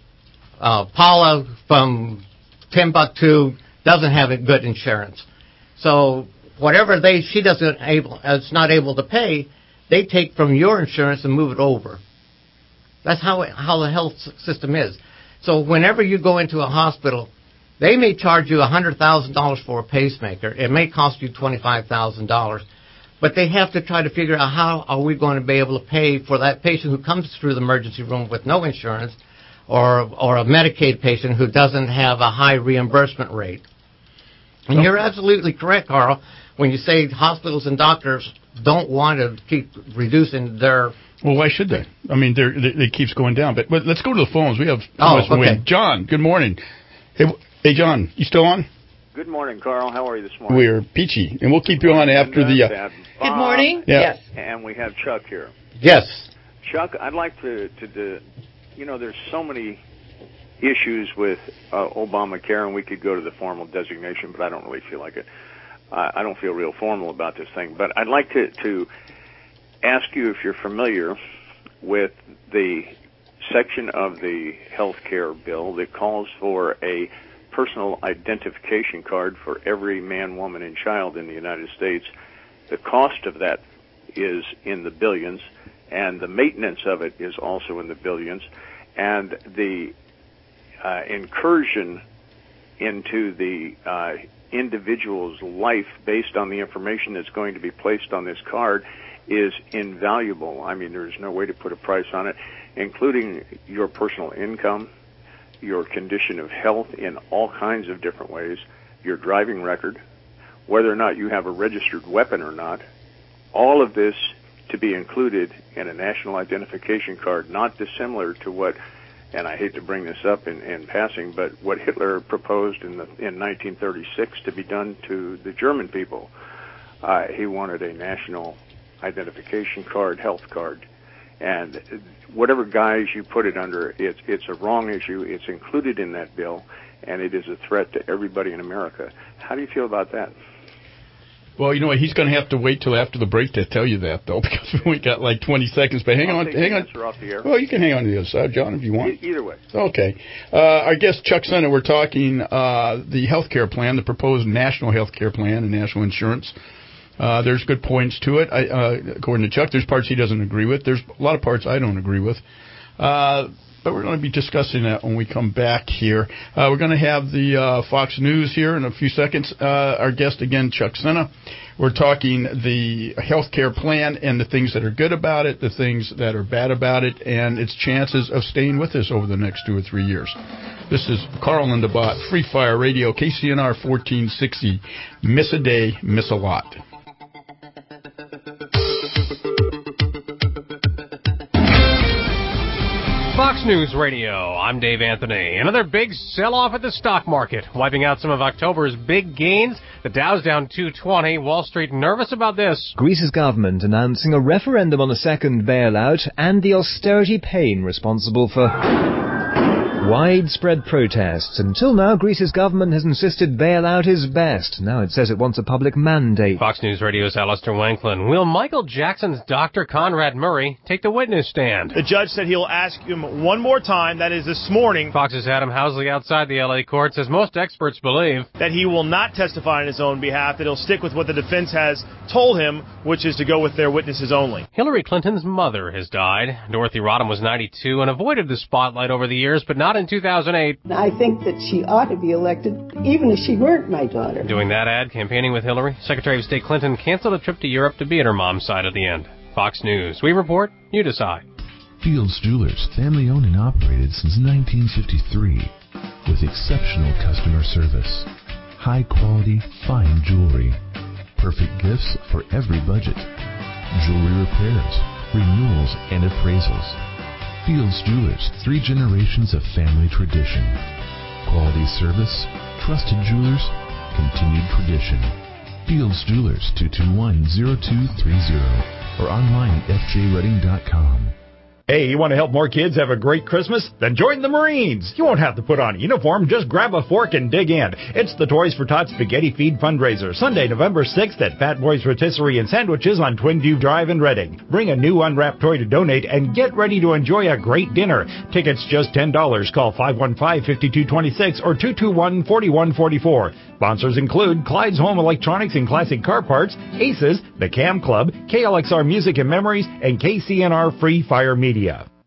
Paula from Timbuktu doesn't have a good insurance. So whatever she is not able to pay, they take from your insurance and move it over. That's how the health system is. So whenever you go into a hospital, they may charge you $100,000 for a pacemaker. It may cost you $25,000. But they have to try to figure out how are we going to be able to pay for that patient who comes through the emergency room with no insurance, or a Medicaid patient who doesn't have a high reimbursement rate. And you're absolutely correct, Carl, when you say hospitals and doctors don't want to keep reducing their... Well, why should they? I mean, it keeps going down. But let's go to the phones. We have... okay. John, good morning. Hey, John, you still on? Good morning, Carl. How are you this morning? We're peachy, and we'll keep you on after the... Good morning. Yeah. Yes. And we have Chuck here. Yes. Chuck, I'd like to there's so many issues with Obamacare, and we could go to the formal designation, but I don't really feel like it. I don't feel real formal about this thing. But I'd like to ask you if you're familiar with the section of the health care bill that calls for a personal identification card for every man, woman, and child in the United States. The cost of that is in the billions, and the maintenance of it is also in the billions. And the incursion into the individual's life based on the information that's going to be placed on this card is invaluable. I mean, there's no way to put a price on it, including your personal income, your condition of health in all kinds of different ways, your driving record, whether or not you have a registered weapon or not. All of this to be included in a national identification card, not dissimilar to what, and I hate to bring this up in passing, but what Hitler proposed in 1936 to be done to the German people. He wanted a national identification card, health card. And whatever guise you put it under, it's a wrong issue. It's included in that bill, and it is a threat to everybody in America. How do you feel about that? Well, you know what? He's going to have to wait till after the break to tell you that, though, because we only got like 20 seconds. But hang on. Off the air. Well, you can hang on to the other side, John, if you want. Either way. Okay. Our guest, Chuck Sena, we're talking the health care plan, the proposed national health care plan and national insurance. There's good points to it. According to Chuck, there's parts he doesn't agree with. There's a lot of parts I don't agree with. But we're going to be discussing that when we come back here. We're going to have the Fox News here in a few seconds. Our guest, again, Chuck Sena. We're talking the health care plan and the things that are good about it, the things that are bad about it, and its chances of staying with us over the next 2 or 3 years. This is Carl Lindebaugh, Free Fire Radio, KCNR 1460. Miss a day, miss a lot. Fox News Radio, I'm Dave Anthony. Another big sell-off at the stock market, wiping out some of October's big gains. The Dow's down 220. Wall Street nervous about this. Greece's government announcing a referendum on a second bailout and the austerity pain responsible for widespread protests. Until now, Greece's government has insisted bailout is best. Now it says it wants a public mandate. Fox News Radio's Alistair Wanklin. Will Michael Jackson's Dr. Conrad Murray take the witness stand? The judge said he'll ask him one more time, that is this morning. Fox's Adam Housley outside the L.A. court says most experts believe that he will not testify on his own behalf, that he'll stick with what the defense has told him, which is to go with their witnesses only. Hillary Clinton's mother has died. Dorothy Rodham was 92 and avoided the spotlight over the years, but not in 2008. I think that she ought to be elected, even if she weren't my daughter. Doing that ad, campaigning with Hillary, Secretary of State Clinton canceled a trip to Europe to be at her mom's side at the end. Fox News. We report, you decide. Fields Jewelers, family owned and operated since 1953, with exceptional customer service, high quality, fine jewelry, perfect gifts for every budget, jewelry repairs, renewals, and appraisals. Fields Jewelers, 3 generations of family tradition. Quality service, trusted jewelers, continued tradition. Fields Jewelers, 221-0230, or online at fjredding.com. Hey, you want to help more kids have a great Christmas? Then join the Marines. You won't have to put on a uniform. Just grab a fork and dig in. It's the Toys for Tots Spaghetti Feed fundraiser, Sunday, November 6th at Fat Boys Rotisserie and Sandwiches on Twin View Drive in Reading. Bring a new unwrapped toy to donate and get ready to enjoy a great dinner. Tickets just $10. Call 515-5226 or 221-4144. Sponsors include Clyde's Home Electronics and Classic Car Parts, Aces, the Cam Club, KLXR Music and Memories, and KCNR Free Fire Media.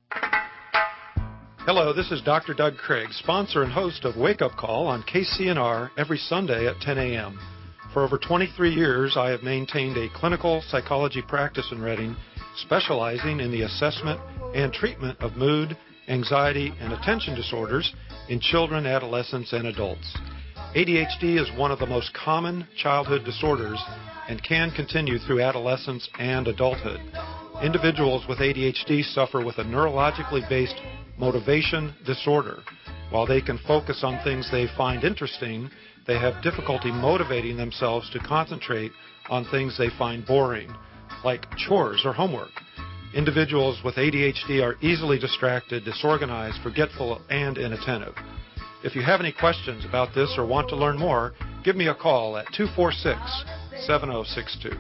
Hello, this is Dr. Doug Craig, sponsor and host of Wake Up Call on KCNR every Sunday at 10 a.m. For over 23 years, I have maintained a clinical psychology practice in Reading, specializing in the assessment and treatment of mood, anxiety, and attention disorders in children, adolescents, and adults. ADHD is one of the most common childhood disorders and can continue through adolescence and adulthood. Individuals with ADHD suffer with a neurologically based motivation disorder. While they can focus on things they find interesting, they have difficulty motivating themselves to concentrate on things they find boring, like chores or homework. Individuals with ADHD are easily distracted, disorganized, forgetful, and inattentive. If you have any questions about this or want to learn more, give me a call at 246-7062.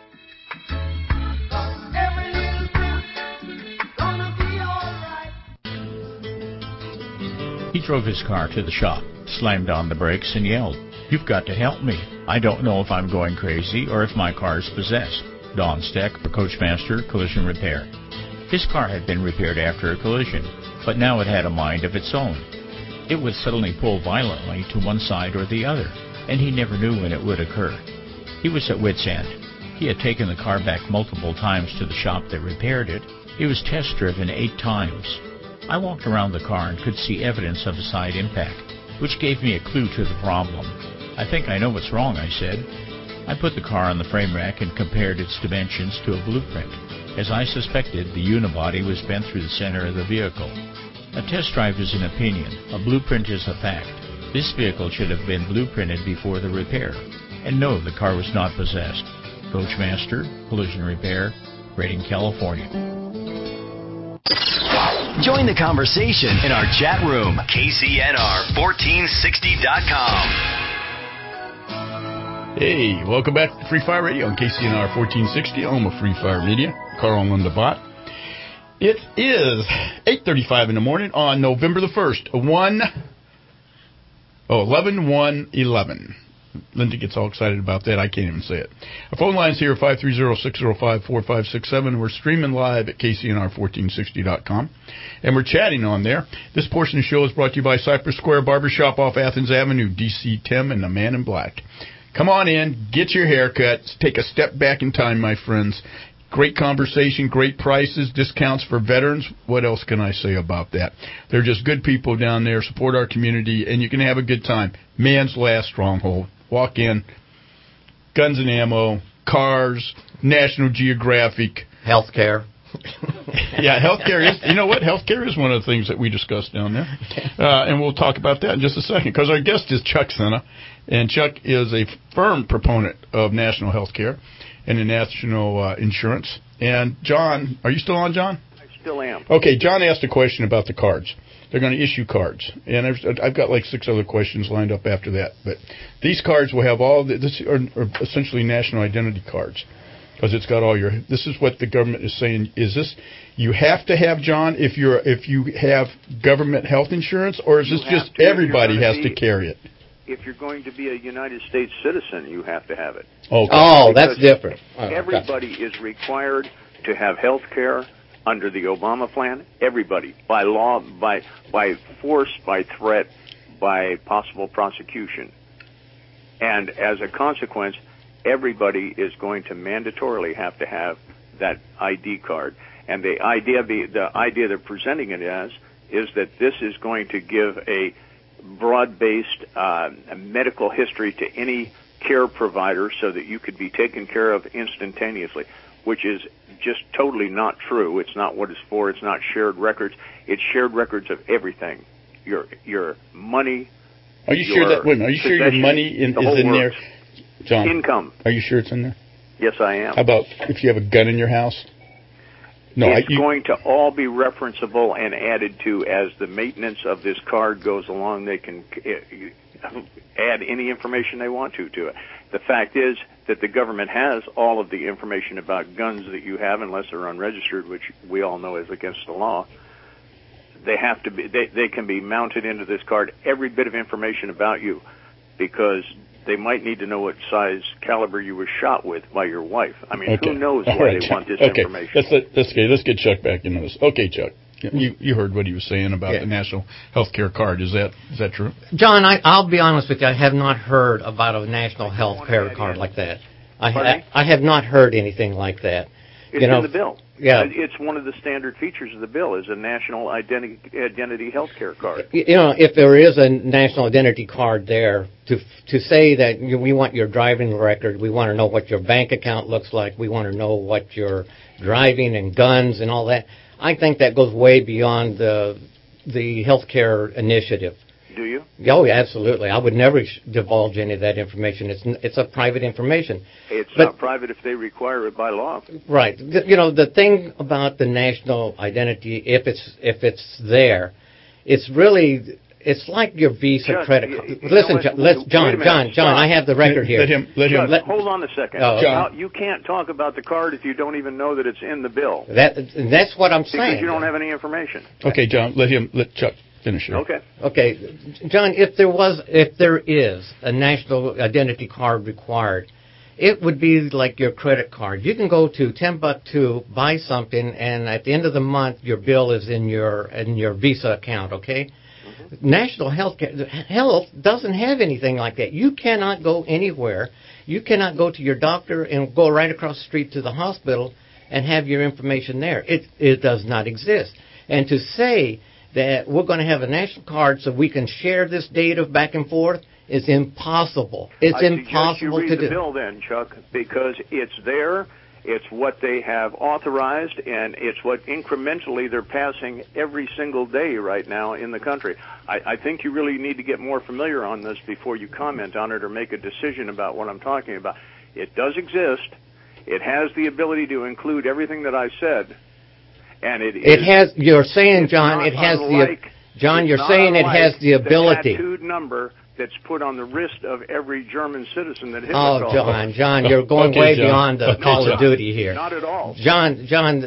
He drove his car to the shop, slammed on the brakes, and yelled, "You've got to help me. I don't know if I'm going crazy or if my car's possessed." Don Steck for Coachmaster Collision Repair. His car had been repaired after a collision, but now it had a mind of its own. It would suddenly pull violently to one side or the other, and he never knew when it would occur. He was at wit's end. He had taken the car back multiple times to the shop that repaired it. It was test driven 8 times. I walked around the car and could see evidence of a side impact, which gave me a clue to the problem. I think I know what's wrong, I said. I put the car on the frame rack and compared its dimensions to a blueprint. As I suspected, the unibody was bent through the center of the vehicle. A test drive is an opinion. A blueprint is a fact. This vehicle should have been blueprinted before the repair. And no, the car was not possessed. Coachmaster, Collision Repair, Redding, California. Join the conversation in our chat room, KCNR1460.com. Hey, welcome back to Free Fire Radio on KCNR 1460, home of Free Fire Media. Carl and Linda Bott. It is 8:35 in the morning on November the 1st, 11/1/11. Linda gets all excited about that. I can't even say it. Our phone line's here, 530-605-4567. We're streaming live at KCNR1460.com, and we're chatting on there. This portion of the show is brought to you by Cypress Square Barbershop off Athens Avenue, DC Tim and the Man in Black. Come on in, get your hair cut, take a step back in time, my friends. Great conversation, great prices, discounts for veterans. What else can I say about that? They're just good people down there, support our community, and you can have a good time. Man's last stronghold. Walk in, guns and ammo, cars, National Geographic. Healthcare. Yeah, healthcare is, you know what? Healthcare is one of the things that we discussed down there. And we'll talk about that in just a second, because our guest is Chuck Sena, and Chuck is a firm proponent of national healthcare and the national insurance. And John, are you still on, John? I still am. Okay, John asked a question about the cards. They're going to issue cards, and I've got like 6 other questions lined up after that. But these cards will have all this are essentially national identity cards, because it's got all your. This is what the government is saying. Is this you have to have, John, if you have government health insurance, or is this just everybody has to carry it? If you're going to be a United States citizen, you have to have it. Okay. Oh, that's different. Everybody is required to have health care under the Obama plan. Everybody, by law, by force, by threat, by possible prosecution. And as a consequence, everybody is going to mandatorily have to have that ID card. And the idea they're presenting it as is that this is going to give a broad-based medical history to any care provider so that you could be taken care of instantaneously, which is just totally not true. It's not what it's for. It's not shared records. It's shared records of everything. Your money. Are you sure that? Wait, are you sure your money is in there, John? Income. Are you sure it's in there? Yes, I am. How about if you have a gun in your house? No, it's going to all be referenceable and added to as the maintenance of this card goes along. They can add any information they want to it. The fact is that the government has all of the information about guns that you have, unless they're unregistered, which we all know is against the law. They have to be. They can be mounted into this card. Every bit of information about you, because they might need to know what size caliber you were shot with by your wife. I mean, okay. Who knows why right, they want this okay. information? That's okay. Let's get Chuck back into this. Okay, Chuck. You heard what he was saying about the national health care card. Is that true? John, I'll be honest with you. I have not heard about a national health care card like that. I have not heard anything like that. It's in the bill. Yeah. It's one of the standard features of the bill is a national identity health care card. You know, if there is a national identity card there, to say that we want your driving record, we want to know what your bank account looks like, we want to know what you're driving and guns and all that, I think that goes way beyond the healthcare initiative. Do you? Oh, yeah, absolutely. I would never divulge any of that information. It's a private information. It's not private if they require it by law. Right. You know, the thing about the national identity, if it's there, it's like your Visa credit card. Listen, John, I have the record here. Hold on a second. John. You can't talk about the card if you don't even know that it's in the bill. That's what I'm saying. Because you don't have any information. Okay, John, let Chuck finish it. Okay, John, if there is a national identity card required, it would be like your credit card. You can go to Timbuktu, buy something, and at the end of the month, your bill is in your Visa account. Okay. National Health doesn't have anything like that. You cannot go anywhere. You cannot go to your doctor and go right across the street to the hospital and have your information there. It does not exist. And to say that we're going to have a national card so we can share this data back and forth is impossible. It's impossible to do. I suggest you read the bill then, Chuck, because it's there. It's what they have authorized, and it's what incrementally they're passing every single day right now in the country. I think you really need to get more familiar on this before you comment on it or make a decision about what I'm talking about. It does exist. It has the ability to include everything that I said, and it has. You're saying, John, it has John, you're saying it has the ability. The tattooed number that's put on the wrist of every German citizen that hits John, you're going way beyond the Call of Duty here. Not at all. John,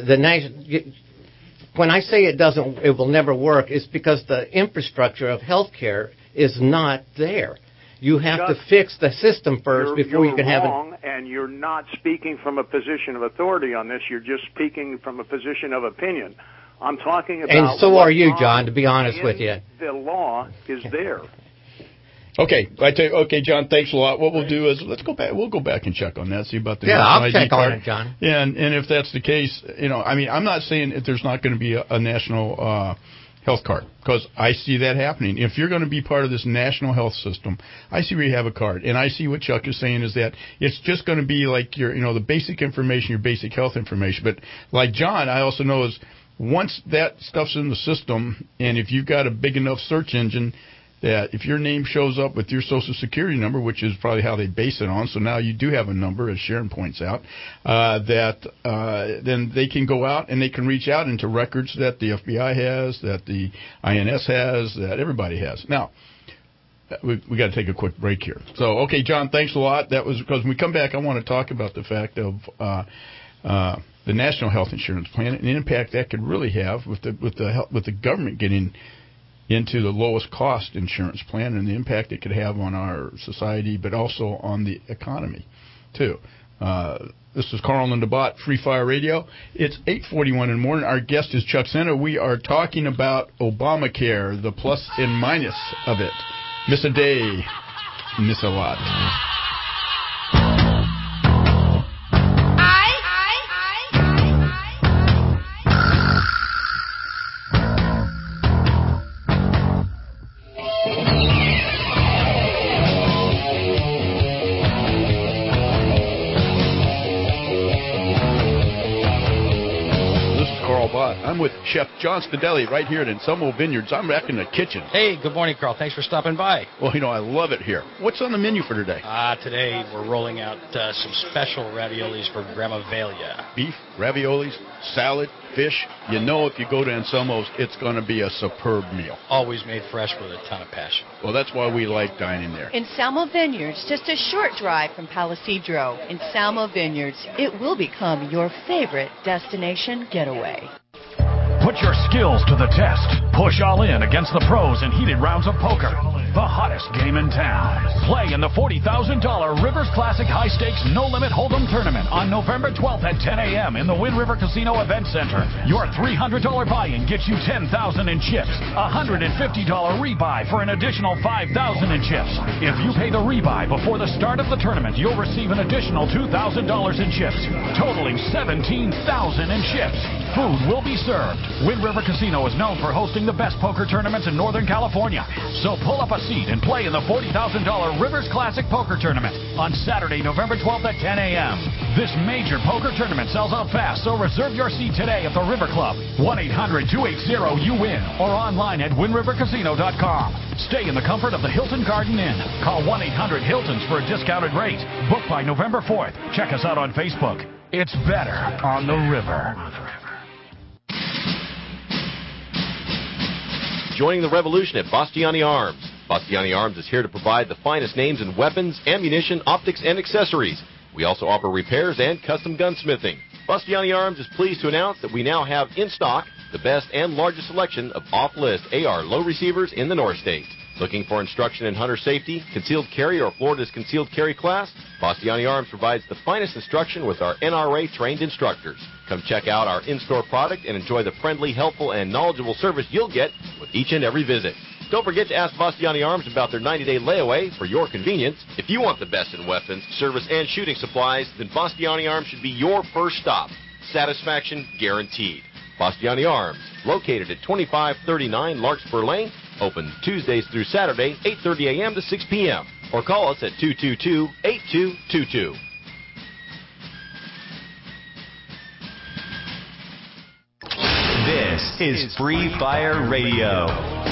when I say it will never work, it's because the infrastructure of healthcare is not there. You have to fix the system first before you can have it. And you're not speaking from a position of authority on this. You're just speaking from a position of opinion. I'm talking about. And so are you, John. To be honest with you, the law is there. Okay, John. Thanks a lot. What we'll do is let's go back. We'll go back and check on that. See about the I'll ID check card. on it, John. Yeah, and if that's the case, I'm not saying that there's not going to be a national health card, because I see that happening. If you're going to be part of this national health system, I see where you have a card, and I see what Chuck is saying is that it's just going to be like your, the basic information, your basic health information. But like John, I also know is once that stuff's in the system, and if you've got a big enough search engine, that if your name shows up with your Social Security number, which is probably how they base it on, so now you do have a number, as Sharon points out, then they can go out and they can reach out into records that the FBI has, that the INS has, that everybody has. Now, we got to take a quick break here. So, okay, John, thanks a lot. That was because when we come back, I want to talk about the fact of the National Health Insurance Plan and the impact that could really have with the government getting into the lowest cost insurance plan and the impact it could have on our society, but also on the economy, too. This is Carl and DeBott, Free Fire Radio. It's 8:41 in the morning. Our guest is Chuck Sena. We are talking about Obamacare, the plus and minus of it. Miss a day, miss a lot. I'm with Chef John Stadelli right here at Anselmo Vineyards. I'm back in the kitchen. Hey, good morning, Carl. Thanks for stopping by. Well, I love it here. What's on the menu for today? Today we're rolling out some special raviolis for Grandma Velia. Beef, raviolis, salad, fish. If you go to Anselmo's, it's going to be a superb meal. Always made fresh with a ton of passion. Well, that's why we like dining there. Anselmo Vineyards, just a short drive from Palisadro. Anselmo Vineyards, it will become your favorite destination getaway. Put your skills to the test. Push all in against the pros in heated rounds of poker. The hottest game in town. Play in the $40,000 Rivers Classic High Stakes No Limit Hold'em Tournament on November 12th at 10 a.m. in the Wind River Casino Event Center. Your $300 buy-in gets you $10,000 in chips. A $150 rebuy for an additional $5,000 in chips. If you pay the rebuy before the start of the tournament, you'll receive an additional $2,000 in chips, totaling $17,000 in chips. Food will be served. Wind River Casino is known for hosting the best poker tournaments in Northern California. So pull up a seat and play in the $40,000 Rivers Classic Poker Tournament on Saturday, November 12th at 10 a.m. This major poker tournament sells out fast, so reserve your seat today at the River Club. 1-800-280-YOU-WIN or online at WindRiverCasino.com. Stay in the comfort of the Hilton Garden Inn. Call 1-800-HILTONS for a discounted rate. Book by November 4th. Check us out on Facebook. It's better on the river. Joining the revolution at Bastiani Arms. Bastiani Arms is here to provide the finest names in weapons, ammunition, optics, and accessories. We also offer repairs and custom gunsmithing. Bastiani Arms is pleased to announce that we now have in stock the best and largest selection of off-list AR low receivers in the North States. Looking for instruction in hunter safety, concealed carry, or Florida's concealed carry class? Bastiani Arms provides the finest instruction with our NRA-trained instructors. Come check out our in-store product and enjoy the friendly, helpful, and knowledgeable service you'll get with each and every visit. Don't forget to ask Bastiani Arms about their 90-day layaway for your convenience. If you want the best in weapons, service, and shooting supplies, then Bastiani Arms should be your first stop. Satisfaction guaranteed. Bastiani Arms, located at 2539 Larkspur Lane, open Tuesdays through Saturday, 8:30 a.m. to 6 p.m. Or call us at 222-8222. This is Free Fire Radio.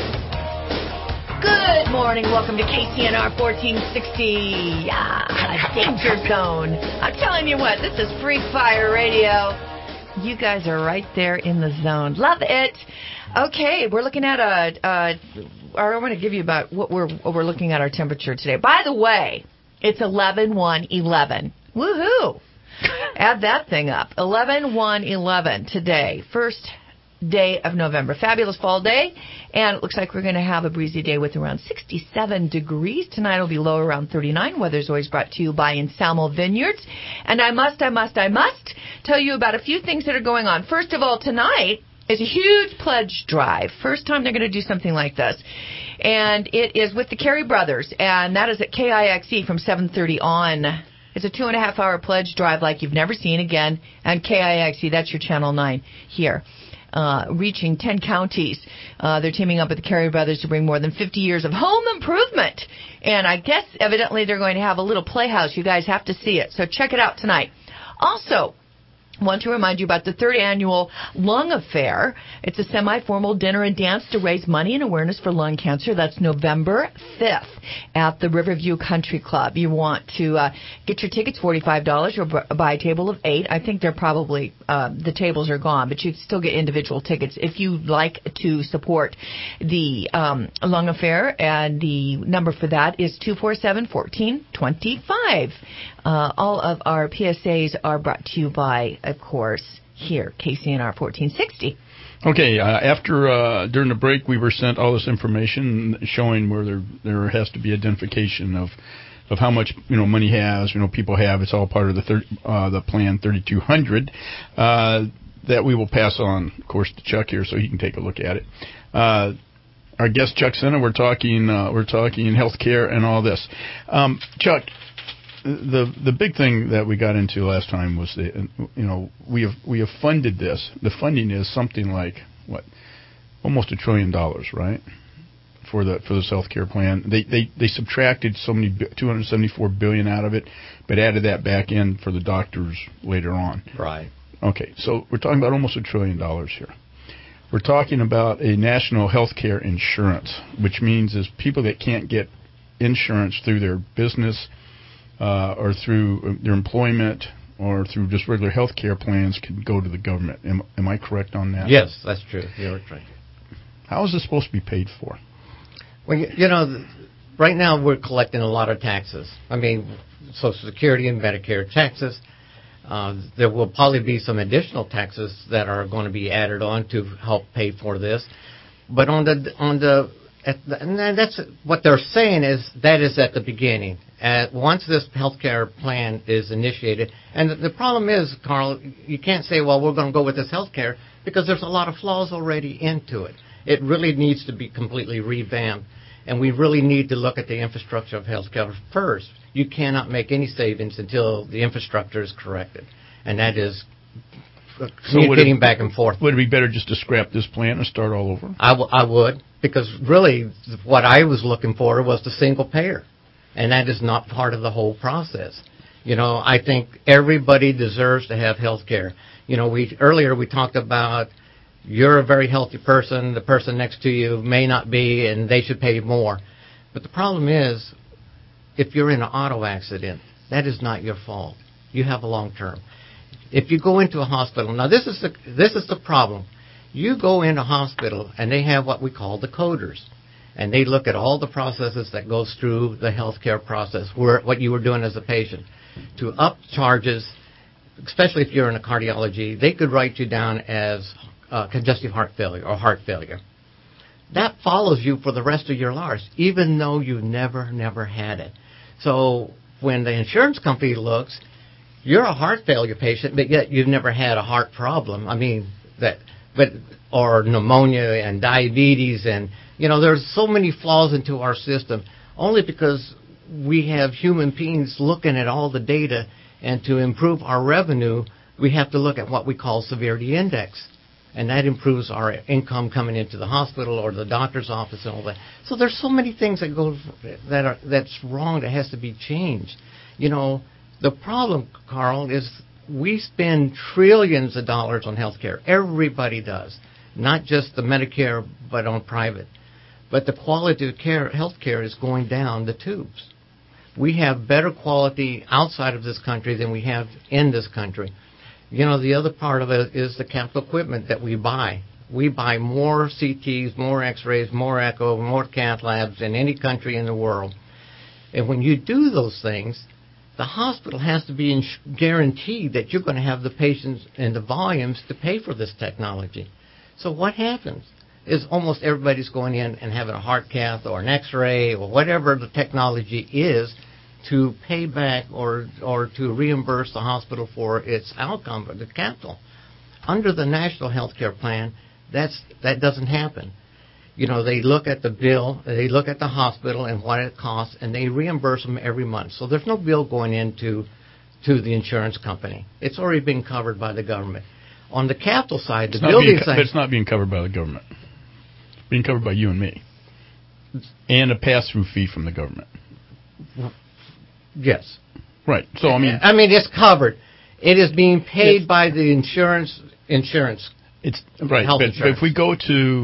Good morning. Welcome to KCNR 1460. Danger Zone. I'm telling you what, this is Free Fire Radio. You guys are right there in the zone. Love it. Okay, we're looking at I want to give you about what we're looking at our temperature today. By the way, it's 11/1/11. Woohoo! Add that thing up. 11/1/11 today. First day of November. Fabulous fall day, and it looks like we're going to have a breezy day with around 67 degrees. Tonight will be low around 39. Weather's always brought to you by Anselmo Vineyards. And I must tell you about a few things that are going on. First of all, tonight is a huge pledge drive. First time they're going to do something like this. And it is with the Carey Brothers, and that is at KIXE from 7:30 on. It's a 2.5-hour pledge drive like you've never seen again. And KIXE, that's your Channel 9 here. Reaching 10 counties. They're teaming up with the Carey Brothers to bring more than 50 years of home improvement. And I guess, evidently, they're going to have a little playhouse. You guys have to see it. So check it out tonight. Also, I want to remind you about the 3rd annual Lung Affair. It's a semi-formal dinner and dance to raise money and awareness for lung cancer. That's November 5th at the Riverview Country Club. You want to get your tickets, $45, or buy a table of 8. I think they're probably, the tables are gone, but you can still get individual tickets if you'd like to support the Lung Affair. And the number for that is 247-1425. All of our PSAs are brought to you by, of course, here, KCNR 1460. Okay, after during the break, we were sent all this information showing where there has to be identification of how much money people have. It's all part of the plan 3200 that we will pass on, of course, to Chuck here so he can take a look at it. Our guest Chuck Sena, we're talking healthcare and all this. Chuck, the big thing that we got into last time was we have funded this. The funding is something like almost $1 trillion, right? For this health care plan. They subtracted $274 billion out of it, but added that back in for the doctors later on. Right. Okay, so we're talking about almost $1 trillion here. We're talking about a national health care insurance, which means is people that can't get insurance through their business or through their employment or through just regular health care plans can go to the government. Am I correct on that? Yes, that's true. You're correct. How is this supposed to be paid for? Well, right now we're collecting a lot of taxes. I mean, Social Security and Medicare taxes. There will probably be some additional taxes that are going to be added on to help pay for this. But and that's what they're saying is that is at the beginning. Once this health care plan is initiated, and the problem is, Carl, you can't say, well, we're going to go with this health care because there's a lot of flaws already into it. It really needs to be completely revamped, and we really need to look at the infrastructure of health care first. You cannot make any savings until the infrastructure is corrected, and that is communicating back and forth. Would it be better just to scrap this plan and start all over? I would, because really what I was looking for was the single payer, and that is not part of the whole process. I think everybody deserves to have health care. Earlier we talked about you're a very healthy person, the person next to you may not be, and they should pay more. But the problem is, if you're in an auto accident, that is not your fault. You have a long term. If you go into a hospital, now this is the problem. You go into a hospital and they have what we call the coders, and they look at all the processes that goes through the healthcare process, what you were doing as a patient, to up charges, especially if you're in a cardiology. They could write you down as congestive heart failure or heart failure. That follows you for the rest of your lives, even though you never had it. So when the insurance company looks, you're a heart failure patient, but yet you've never had a heart problem. I mean, that or pneumonia and diabetes, and there's so many flaws into our system only because we have human beings looking at all the data, and to improve our revenue, we have to look at what we call severity index, and that improves our income coming into the hospital or the doctor's office and all that. So there's so many things that's wrong that has to be changed. The problem, Carl, is we spend trillions of dollars on healthcare. Everybody does, not just the Medicare, but on private. But the quality of healthcare is going down the tubes. We have better quality outside of this country than we have in this country. The other part of it is the capital equipment that we buy. We buy more CTs, more X-rays, more echo, more cath labs than any country in the world. And when you do those things, the hospital has to be guaranteed that you're going to have the patients and the volumes to pay for this technology. So what happens is almost everybody's going in and having a heart cath or an X-ray or whatever the technology is to pay back or to reimburse the hospital for its outcome, the capital. Under the National Health Care Plan, that doesn't happen. They look at the bill, they look at the hospital and what it costs, and they reimburse them every month. So there's no bill going into the insurance company. It's already been covered by the government. On the capital side, it's not being covered by the government. It's being covered by you and me. And a pass-through fee from the government. Yes. Right. So, it's covered. It is being paid by the insurance. It's right. Health but insurance. if we go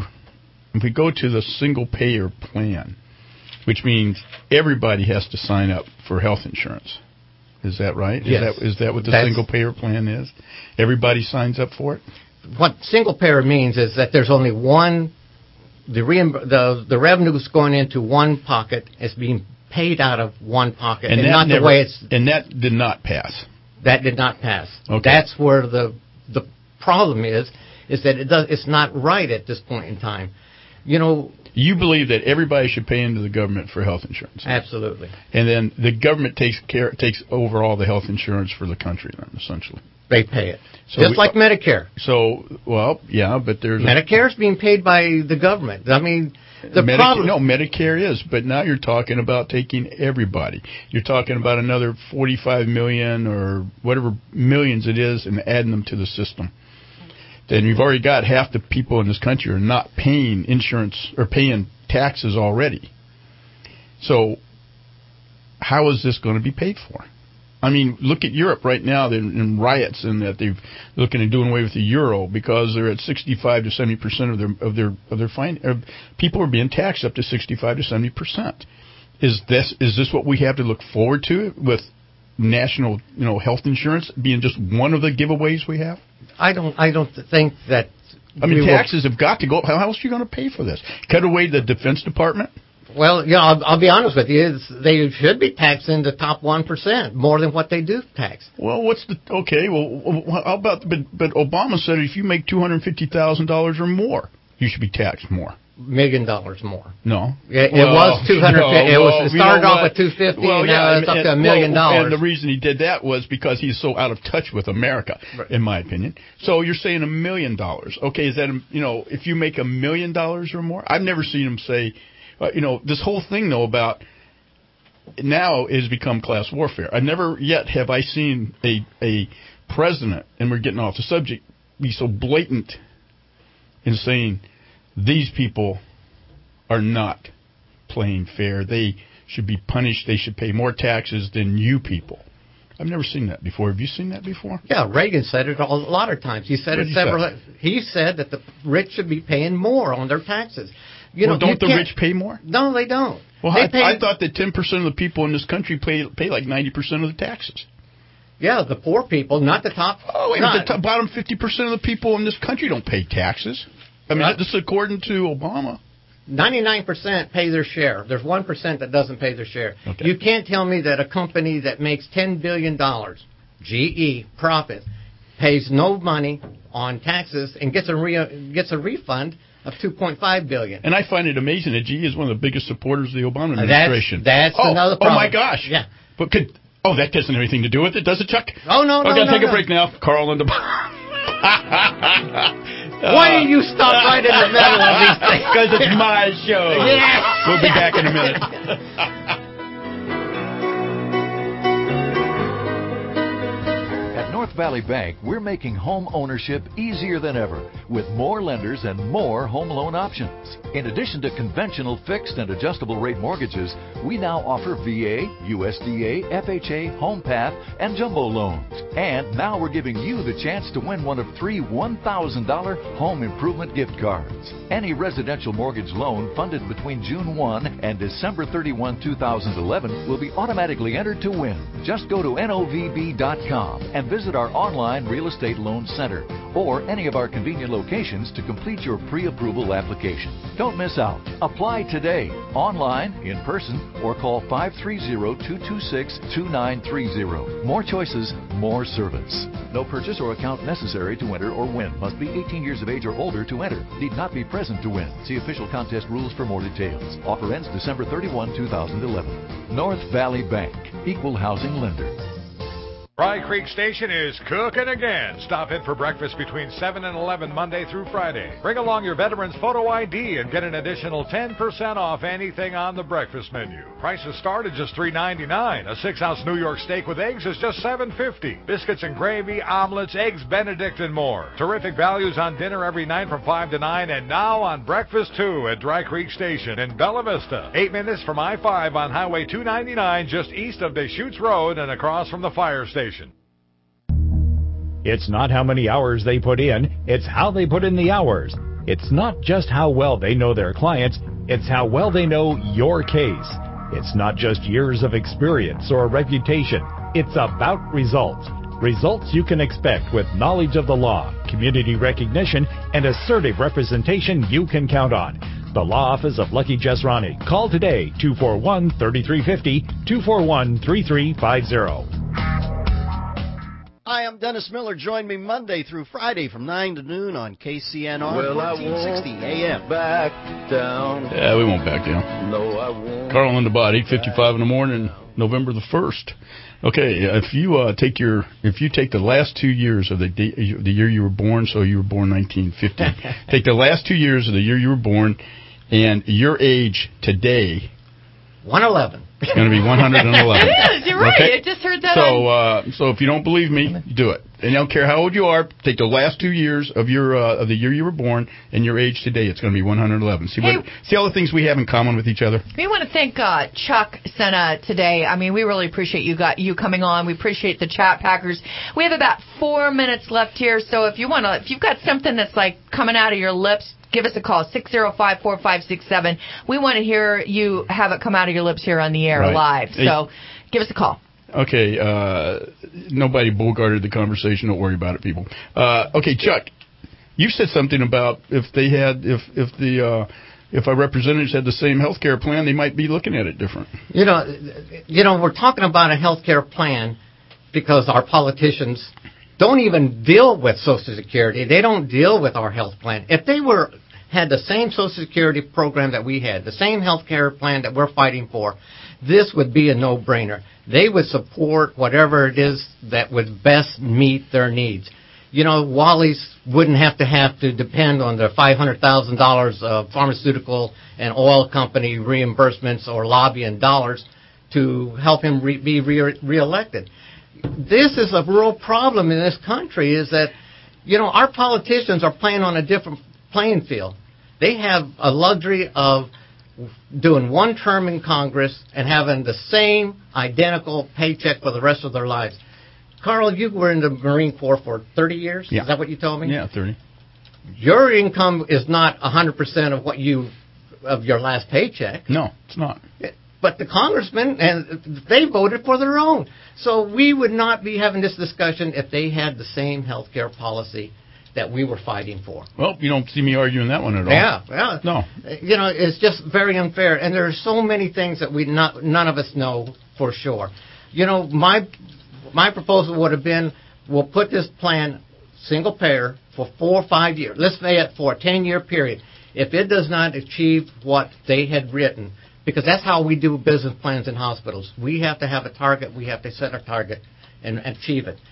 to the single-payer plan, which means everybody has to sign up for health insurance. Is that right? Yes. Is that what the single-payer plan is? Everybody signs up for it? What single-payer means is that there's only one. The revenue is going into one pocket. It's being paid out of one pocket, and not the way it's. And that did not pass. That did not pass. Okay. That's where the problem is that it's not right at this point in time. You believe that everybody should pay into the government for health insurance. Absolutely. And then the government takes over all the health insurance for the country, then, essentially. They pay it. Just like Medicare. So, but there's... Medicare is being paid by the government. Problem... No, Medicare is, but now you're talking about taking everybody. You're talking about another 45 million or whatever millions it is and adding them to the system. Then you've already got half the people in this country are not paying insurance or paying taxes already. So how is this going to be paid for? Look at Europe right now. They're in riots and that they're looking at doing away with the euro because they're at 65 to 70% of their fine. People are being taxed up to 65 to 70%. Is this what we have to look forward to with national health insurance being just one of the giveaways we have? I don't think that. Taxes have got to go. How else are you going to pay for this? Cut away the Defense Department? Well, I'll be honest with you. They should be taxing the top 1% more than what they do tax. Well, how about? But Obama said if you make $250,000 or more, you should be taxed more. $1 million more. No, it was 250. It started off at 250, and now it's up to $1 million. And the reason he did that was because he's so out of touch with America, in my opinion. So you're saying $1 million? Okay, is that if you make $1 million or more? I've never seen him say. This whole thing, though, about now has become class warfare. I never yet have I seen a president, and we're getting off the subject, be so blatant in saying these people are not playing fair. They should be punished. They should pay more taxes than you people. I've never seen that before. Have you seen that before? Yeah, Reagan said it a lot of times. He said it several. He said that the rich should be paying more on their taxes. Don't the rich pay more? No, they don't. Well, I thought that 10% of the people in this country pay like 90% of the taxes. Yeah, the poor people, not the top. Oh, wait, the bottom 50% of the people in this country don't pay taxes. This is according to Obama. 99% pay their share. There's 1% that doesn't pay their share. Okay. You can't tell me that a company that makes $10 billion, GE, profit, pays no money on taxes and gets a refund of $2.5 billion. And I find it amazing that GE is one of the biggest supporters of the Obama administration. That's another problem. Oh, my gosh. Yeah. But that doesn't have anything to do with it, does it, Chuck? Oh, no, Okay, take a break now. Carl and the... Why do you stop right in the middle of these things? Because it's my show. Yeah. We'll be back in a minute. At North Valley Bank, we're making home ownership easier than ever with more lenders and more home loan options. In addition to conventional fixed and adjustable rate mortgages, we now offer VA, USDA, FHA, HomePath, and jumbo loans. And now we're giving you the chance to win one of 3 $1,000 home improvement gift cards. Any residential mortgage loan funded between June 1 and December 31, 2011 will be automatically entered to win. Just go to novb.com and visit our online real estate loan center or any of our convenient locations to complete your pre-approval application. Don't miss out. Apply today, online, in person, or call 530-226-2930. More choices, more service. No purchase or account necessary to enter or win. Must be 18 years of age or older to enter. Need not be present to win. See official contest rules for more details. Offer ends December 31, 2011. North Valley Bank. Equal housing lender. Dry Creek Station is cooking again. Stop in for breakfast between 7 and 11 Monday through Friday. Bring along your veteran's photo ID and get an additional 10% off anything on the breakfast menu. Prices start at just $3.99. A 6-ounce New York steak with eggs is just $7.50. Biscuits and gravy, omelets, eggs Benedict, and more. Terrific values on dinner every night from 5 to 9, and now on breakfast too at Dry Creek Station in Bella Vista. 8 minutes from I-5 on Highway 299, just east of Deschutes Road and across from the fire station. It's not how many hours they put in, it's how they put in the hours. It's not just how well they know their clients, it's how well they know your case. It's not just years of experience or a reputation, it's about results. Results you can expect with knowledge of the law, community recognition, and assertive representation you can count on. The Law Office of Lucky Jesrani. Call today, 241-3350, 241-3350. Hi, I'm Dennis Miller. Join me Monday through Friday from 9 to noon on KCNR 1460 AM. Back down. Yeah, we won't back down. No, I won't. Carl and the Bot, 8:55 in the morning, November the 1st. Okay, if you take the last 2 years of the year you were born, so you were born 1950. Take the last 2 years of the year you were born, and your age today. 111. It's going to be 111. It is. You're right. Okay? I just heard that. So if you don't believe me, do it. And I don't care how old you are. Take the last 2 years of your of the year you were born and your age today. It's going to be 111. See all the things we have in common with each other. We want to thank Chuck Senna today. I mean, we really appreciate you coming on. We appreciate the chat packers. We have about 4 minutes left here. So if you've got something that's like coming out of your lips, give us a call, 605-4567. We want to hear you have it come out of your lips here on the air live. So give us a call. Okay. Nobody bogarted the conversation. Don't worry about it, people. Okay, Chuck, you said something about if our representatives had the same health care plan, they might be looking at it different. You know, we're talking about a health care plan because our politicians don't even deal with Social Security. They don't deal with our health plan. If they had the same Social Security program that we had, the same health care plan that we're fighting for, this would be a no-brainer. They would support whatever it is that would best meet their needs. You know, Wally's wouldn't have to depend on the $500,000 of pharmaceutical and oil company reimbursements or lobbying dollars to help him be reelected. This is a real problem in this country is that, you know, our politicians are playing on a different playing field. They have a luxury of doing one term in Congress and having the same identical paycheck for the rest of their lives. Carl, you were in the Marine Corps for 30 years? Yeah. Is that what you told me? Yeah, 30. Your income is not 100% of your last paycheck. No, it's not. But the congressmen, and they voted for their own. So we would not be having this discussion if they had the same health care policy that we were fighting for. Well, you don't see me arguing that one at all. Yeah. No. You know, it's just very unfair. And there are so many things that none of us know for sure. You know, my proposal would have been, we'll put this plan single payer for 4 or 5 years. Let's say it for a 10-year period. If it does not achieve what they had written, because that's how we do business plans in hospitals. We have to have a target. We have to set a target and achieve it.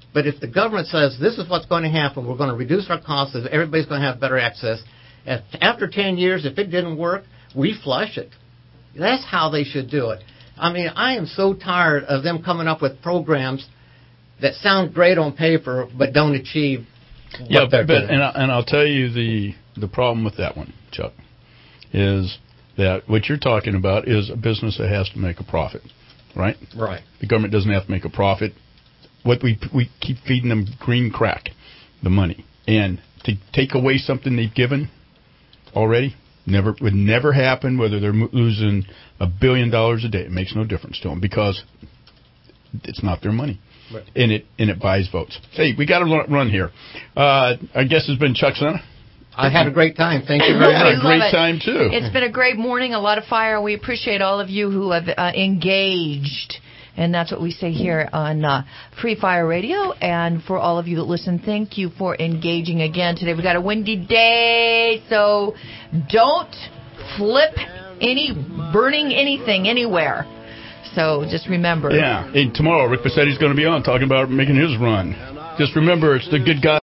But if the government says this is what's going to happen, we're going to reduce our costs, everybody's going to have better access. After 10 years, if it didn't work, we flush it. That's how they should do it. I mean, I am so tired of them coming up with programs that sound great on paper but don't achieve what they're doing. And I'll tell you the problem with that one, Chuck, is that what you're talking about is a business that has to make a profit, right? Right. The government doesn't have to make a profit. What we keep feeding them green crack, the money, and to take away something they've given already would never happen. Whether they're losing $1 billion a day, it makes no difference to them because it's not their money, right. and it buys votes. Hey, we got to run here. Our guest has been Chuck Sena. I had a great time. Thank you very much. Great time too. It's been a great morning, a lot of fire. We appreciate all of you who have engaged. And that's what we say here on Free Fire Radio. And for all of you that listen, thank you for engaging again today. We got a windy day, so don't flip burning anything anywhere. So just remember. Yeah. And tomorrow, Rick Passetti's going to be on talking about making his run. Just remember, it's the good guy.